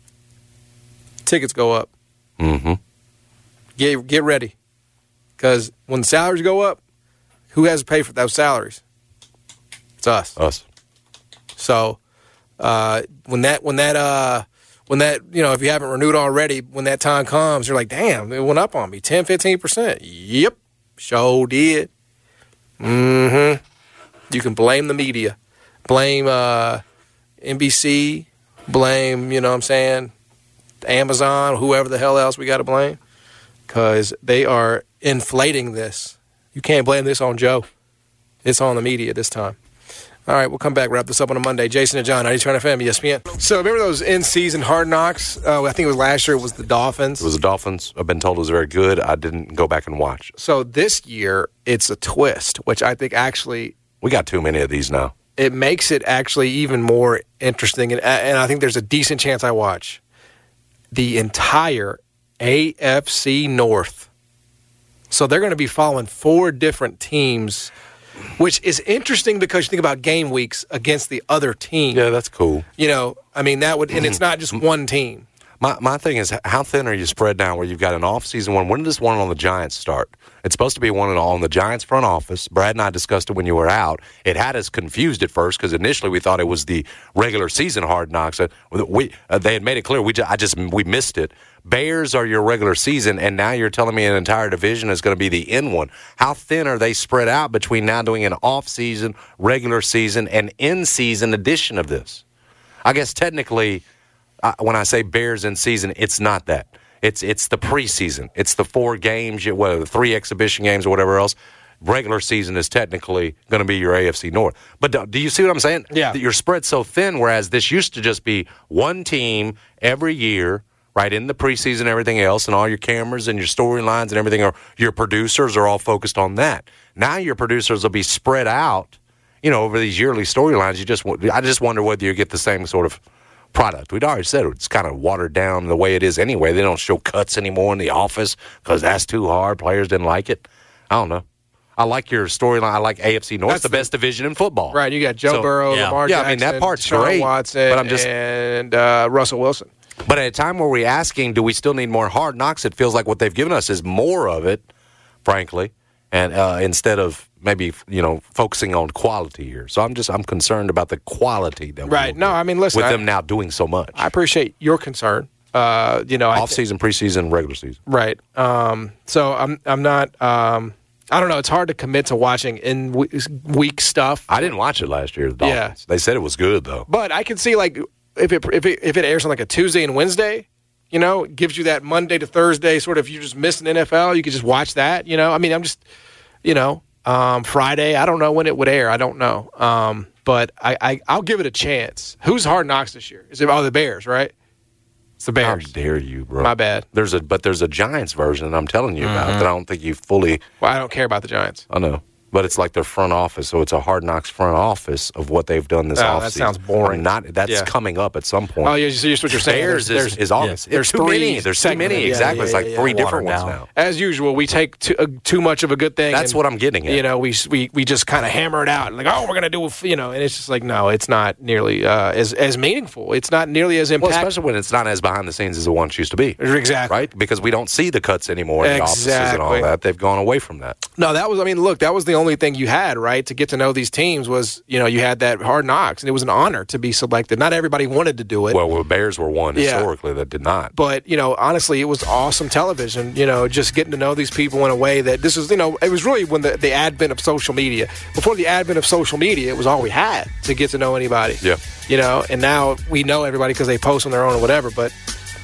Speaker 9: Tickets go up.
Speaker 11: Mm-hmm.
Speaker 9: Get, get ready. Because when the salaries go up, who has to pay for those salaries? It's us.
Speaker 11: Us.
Speaker 9: So uh, when that, when that, uh, when that, you know, if you haven't renewed already, when that time comes, you're like, damn, it went up on me, ten, fifteen percent. Yep, sure did. Mm-hmm. You can blame the media. Blame uh, N B C. Blame, you know what I'm saying, Amazon, whoever the hell else we got to blame. Because they are inflating this. You can't blame this on Joe. It's on the media this time. All right, we'll come back, wrap this up on a Monday. Jason and John, ninety-two F M, E S P N. So remember those in-season Hard Knocks? Uh, I think it was last year. It was the Dolphins.
Speaker 11: It was the Dolphins. I've been told it was very good. I didn't go back and watch.
Speaker 9: So this year, it's a twist, which I think actually...
Speaker 11: We got too many of these now.
Speaker 9: It makes it actually even more interesting, and, and I think there's a decent chance I watch. The entire A F C North. So they're going to be following four different teams, which is interesting because you think about game weeks against the other team.
Speaker 11: Yeah, that's cool.
Speaker 9: You know, I mean, that would, and it's not just one team.
Speaker 11: My my thing is, how thin are you spread down where you've got an off-season one? When does one on the Giants start? It's supposed to be one on the Giants front office. Brad and I discussed it when you were out. It had us confused at first because initially we thought it was the regular season Hard Knocks. We uh, they had made it clear. We just, I just we missed it. Bears are your regular season, and now you're telling me an entire division is going to be the in one. How thin are they spread out between now doing an off-season, regular season, and in-season edition of this? I guess technically, uh, when I say Bears in season, it's not that. It's it's the preseason. It's the four games, what, the three exhibition games or whatever else. Regular season is technically going to be your A F C North. But do, do you see what I'm saying?
Speaker 9: Yeah.
Speaker 11: That you're spread so thin, whereas this used to just be one team every year, right, in the preseason and everything else, and all your cameras and your storylines and everything, are your producers are all focused on that. Now your producers will be spread out, you know, over these yearly storylines. You just, I just wonder whether you get the same sort of product. We'd already said it's kind of watered down the way it is anyway. They don't show cuts anymore in the office because that's too hard. Players didn't like it. I don't know. I like your storyline. I like A F C North. It's the best division in football.
Speaker 9: Right. You got Joe
Speaker 11: so,
Speaker 9: Burrow,
Speaker 11: yeah.
Speaker 9: Lamar
Speaker 11: yeah,
Speaker 9: Jackson,
Speaker 11: I mean, that part's
Speaker 9: Deshaun
Speaker 11: great.
Speaker 9: Watson,
Speaker 11: but I'm just,
Speaker 9: and uh, Russell Wilson.
Speaker 11: But at a time where we're asking, do we still need more Hard Knocks? It feels like what they've given us is more of it, frankly, and uh, instead of maybe, you know, focusing on quality here. So I'm just I'm concerned about the quality that
Speaker 9: right. No, I mean, listen,
Speaker 11: with
Speaker 9: I,
Speaker 11: them now doing so much.
Speaker 9: I appreciate your concern. Uh, you know,
Speaker 11: off season, preseason, regular season.
Speaker 9: Right. Um, so I'm I'm not. Um, I don't know. It's hard to commit to watching in week stuff.
Speaker 11: I didn't watch it last year. The Dolphins. Yeah. They said it was good though.
Speaker 9: But I can see like if it if it if it airs on like a Tuesday and Wednesday, you know, it gives you that Monday to Thursday sort of. If you're just missing N F L, you could just watch that. You know, I mean, I'm just, you know, um, Friday. I don't know when it would air. I don't know. Um, but I, I I'll give it a chance. Who's Hard Knocks this year? Is it oh the Bears? Right. It's the Bears.
Speaker 11: How dare you, bro?
Speaker 9: My bad.
Speaker 11: There's a but there's a Giants version that I'm telling you about
Speaker 9: mm-hmm.
Speaker 11: that I don't think you fully.
Speaker 9: Well, I don't care about the Giants.
Speaker 11: I know, but it's like their front office, so it's a Hard Knocks front office of what they've done this
Speaker 9: oh,
Speaker 11: offseason.
Speaker 9: That sounds boring.
Speaker 11: I'm not that's yeah. coming up at some point.
Speaker 9: Oh, yeah, so what you're saying.
Speaker 11: Bears
Speaker 9: there's,
Speaker 11: is,
Speaker 9: there's,
Speaker 11: is obvious.
Speaker 9: Yeah, there's
Speaker 11: too
Speaker 9: three
Speaker 11: many. There's too many.
Speaker 9: Yeah,
Speaker 11: exactly.
Speaker 9: Yeah,
Speaker 11: it's like
Speaker 9: yeah,
Speaker 11: three
Speaker 9: yeah.
Speaker 11: different
Speaker 12: Watered
Speaker 11: ones
Speaker 12: down.
Speaker 11: now.
Speaker 9: As usual, we take too, uh, too much of a good thing.
Speaker 11: That's
Speaker 9: and,
Speaker 11: what I'm getting at.
Speaker 9: You know, we we we just kind of hammer it out like, oh, we're gonna do, you know, and it's just like, no, it's not nearly uh, as as meaningful. It's not nearly as impactful.
Speaker 11: Well, especially when it's not as behind the scenes as it once used to be.
Speaker 9: Exactly.
Speaker 11: Right? Because we don't see the cuts anymore in the
Speaker 9: exactly.
Speaker 11: offices and all that. They've gone away from that.
Speaker 9: No, that was, I mean, look, that was the only thing you had, right, to get to know these teams was, you know, you had that Hard Knocks, and it was an honor to be selected. Not everybody wanted to do it.
Speaker 11: Well, the Bears were one
Speaker 9: Yeah.
Speaker 11: historically that did not.
Speaker 9: But, you know, honestly, it was awesome television, you know, just getting to know these people in a way that this was, you know, it was really when the, the advent of social media. Before the advent of social media, it was all we had to get to know anybody.
Speaker 11: Yeah.
Speaker 9: You know, and now we know everybody because they post on their own or whatever, but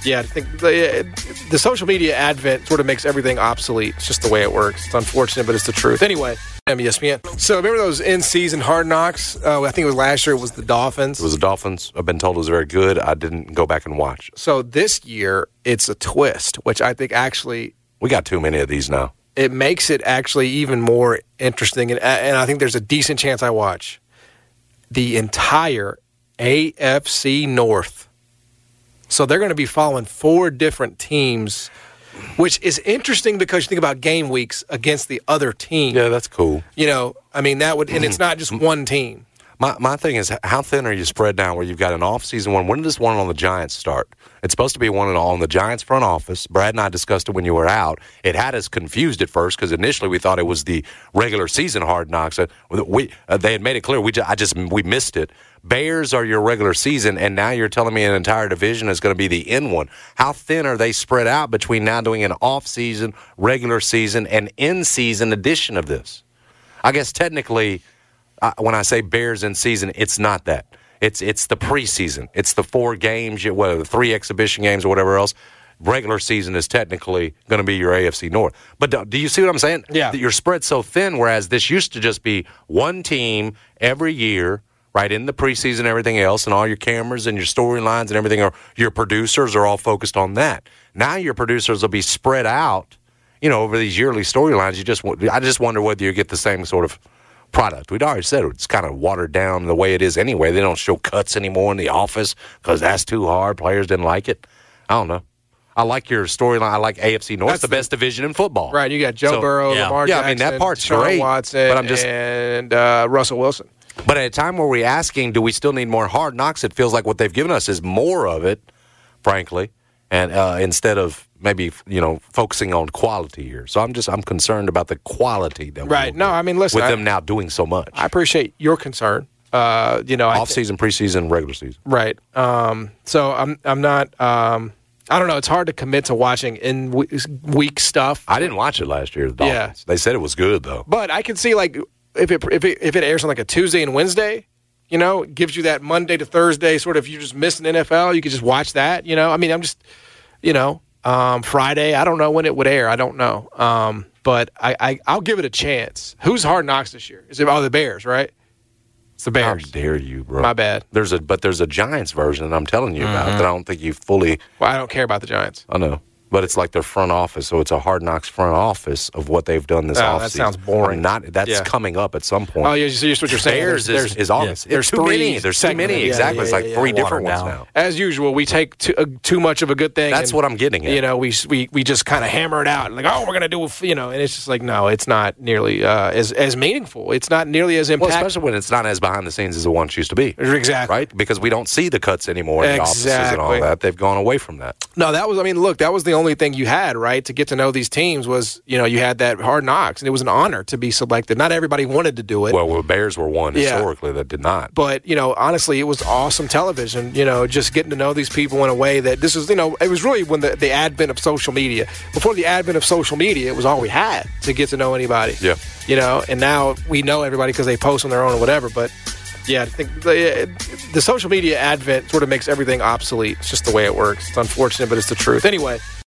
Speaker 9: Yeah, I think the, the social media advent sort of makes everything obsolete. It's just the way it works. It's unfortunate, but it's the truth. Anyway, E S P N. So remember those in-season Hard Knocks? Uh, I think it was last year. It was the Dolphins.
Speaker 11: It was the Dolphins. I've been told it was very good. I didn't go back and watch.
Speaker 9: So this year, it's a twist, which I think actually...
Speaker 11: We got too many of these now.
Speaker 9: It makes it actually even more interesting, and, and I think there's a decent chance I watch. The entire A F C North. So they're going to be following four different teams, which is interesting because you think about game weeks against the other team.
Speaker 11: Yeah, that's cool.
Speaker 9: You know, I mean, that would, and it's not just one team.
Speaker 11: My my thing is, how thin are you spread down where you've got an off-season one? When did this one on the Giants start? It's supposed to be one on the Giants front office. Brad and I discussed it when you were out. It had us confused at first because initially we thought it was the regular season Hard Knocks. We, uh, they had made it clear. We just, I just we missed it. Bears are your regular season, and now you're telling me an entire division is going to be the in one. How thin are they spread out between now doing an off-season, regular season, and in-season edition of this? I guess technically, uh, when I say Bears in season, it's not that. It's it's the preseason. It's the four games, whether the three exhibition games or whatever else. Regular season is technically going to be your A F C North. But do, do you see what I'm saying?
Speaker 9: Yeah.
Speaker 11: That you're spread so thin, whereas this used to just be one team every year, right, in the preseason and everything else, and all your cameras and your storylines and everything, are your producers are all focused on that. Now your producers will be spread out, you know, over these yearly storylines. You just, I just wonder whether you get the same sort of product. We'd already said it's kind of watered down the way it is anyway. They don't show cuts anymore in the office because that's too hard. Players didn't like it. I don't know. I like your storyline. I like A F C North, that's the best division in football.
Speaker 9: Right. You got Joe
Speaker 11: so,
Speaker 9: Burrow,
Speaker 11: yeah.
Speaker 9: Lamar
Speaker 11: yeah,
Speaker 9: Jackson,
Speaker 11: I mean, that part's
Speaker 9: Sean
Speaker 11: great.
Speaker 9: Watson,
Speaker 11: but I'm just,
Speaker 9: and uh, Russell Wilson.
Speaker 11: But at a time where we're asking, do we still need more Hard Knocks? It feels like what they've given us is more of it, frankly, and uh, instead of maybe, you know, focusing on quality here. So I'm just I'm concerned about the quality that
Speaker 9: right. No, I mean, listen,
Speaker 11: with
Speaker 9: I,
Speaker 11: them now doing so much.
Speaker 9: I appreciate your concern. Uh, you know,
Speaker 11: off season, preseason, regular season.
Speaker 9: Right. Um, so I'm I'm not. Um, I don't know. It's hard to commit to watching in week stuff.
Speaker 11: I didn't watch it last year. The Dolphins.
Speaker 9: Yeah.
Speaker 11: They said it was good though.
Speaker 9: But I can see like if it if it if it airs on like a Tuesday and Wednesday, you know, it gives you that Monday to Thursday sort of. If you just missed an N F L, you could just watch that. You know, I mean, I'm just, you know. Um, Friday, I don't know when it would air. I don't know. Um, but I, I, I'll give it a chance. Who's Hard Knocks this year? Is it oh the Bears, right? It's the Bears.
Speaker 11: How dare you, bro?
Speaker 9: My bad.
Speaker 11: There's a but there's a Giants version that I'm telling you mm-hmm. about that I don't think you fully.
Speaker 9: Well, I don't care about the Giants.
Speaker 11: I know. But it's like their front office, so it's a Hard Knocks front office of what they've done this
Speaker 9: oh,
Speaker 11: offseason.
Speaker 9: That sounds boring.
Speaker 11: I'm not that's yeah. coming up at some point.
Speaker 9: Oh, yeah, so you're what you're saying.
Speaker 11: Bears
Speaker 9: there's,
Speaker 11: is, is August.
Speaker 9: Yeah. There's
Speaker 11: too
Speaker 9: three
Speaker 11: many. There's too many.
Speaker 9: Yeah,
Speaker 11: exactly.
Speaker 9: Yeah,
Speaker 11: it's like
Speaker 9: yeah,
Speaker 11: three
Speaker 9: yeah.
Speaker 11: different
Speaker 9: Watered
Speaker 11: ones
Speaker 9: down.
Speaker 11: now.
Speaker 9: As usual, we take too, uh, too much of a good thing.
Speaker 11: That's
Speaker 9: and,
Speaker 11: what I'm getting at.
Speaker 9: You know, we we we just kind of hammer it out like, oh, we're gonna do, you know, and it's just like, no, it's not nearly uh, as as meaningful. It's not nearly as impactful.
Speaker 11: Well, especially when it's not as behind the scenes as it once used to be.
Speaker 9: Exactly.
Speaker 11: Right? Because we don't see the cuts anymore in
Speaker 9: exactly.
Speaker 11: the offices and all that. They've gone away from that.
Speaker 9: No, that was. I mean, look, that was the only thing you had, right, to get to know these teams was, you know, you had that Hard Knocks, and it was an honor to be selected. Not everybody wanted to do it.
Speaker 11: Well, well Bears were one
Speaker 9: yeah.
Speaker 11: historically that did not.
Speaker 9: But, you know, honestly, it was awesome television, you know, just getting to know these people in a way that this is, you know, it was really when the, the advent of social media. Before the advent of social media, it was all we had to get to know anybody.
Speaker 11: Yeah.
Speaker 9: You know, and now we know everybody because they post on their own or whatever. But, yeah, I think the, the social media advent sort of makes everything obsolete. It's just the way it works. It's unfortunate, but it's the truth. Anyway.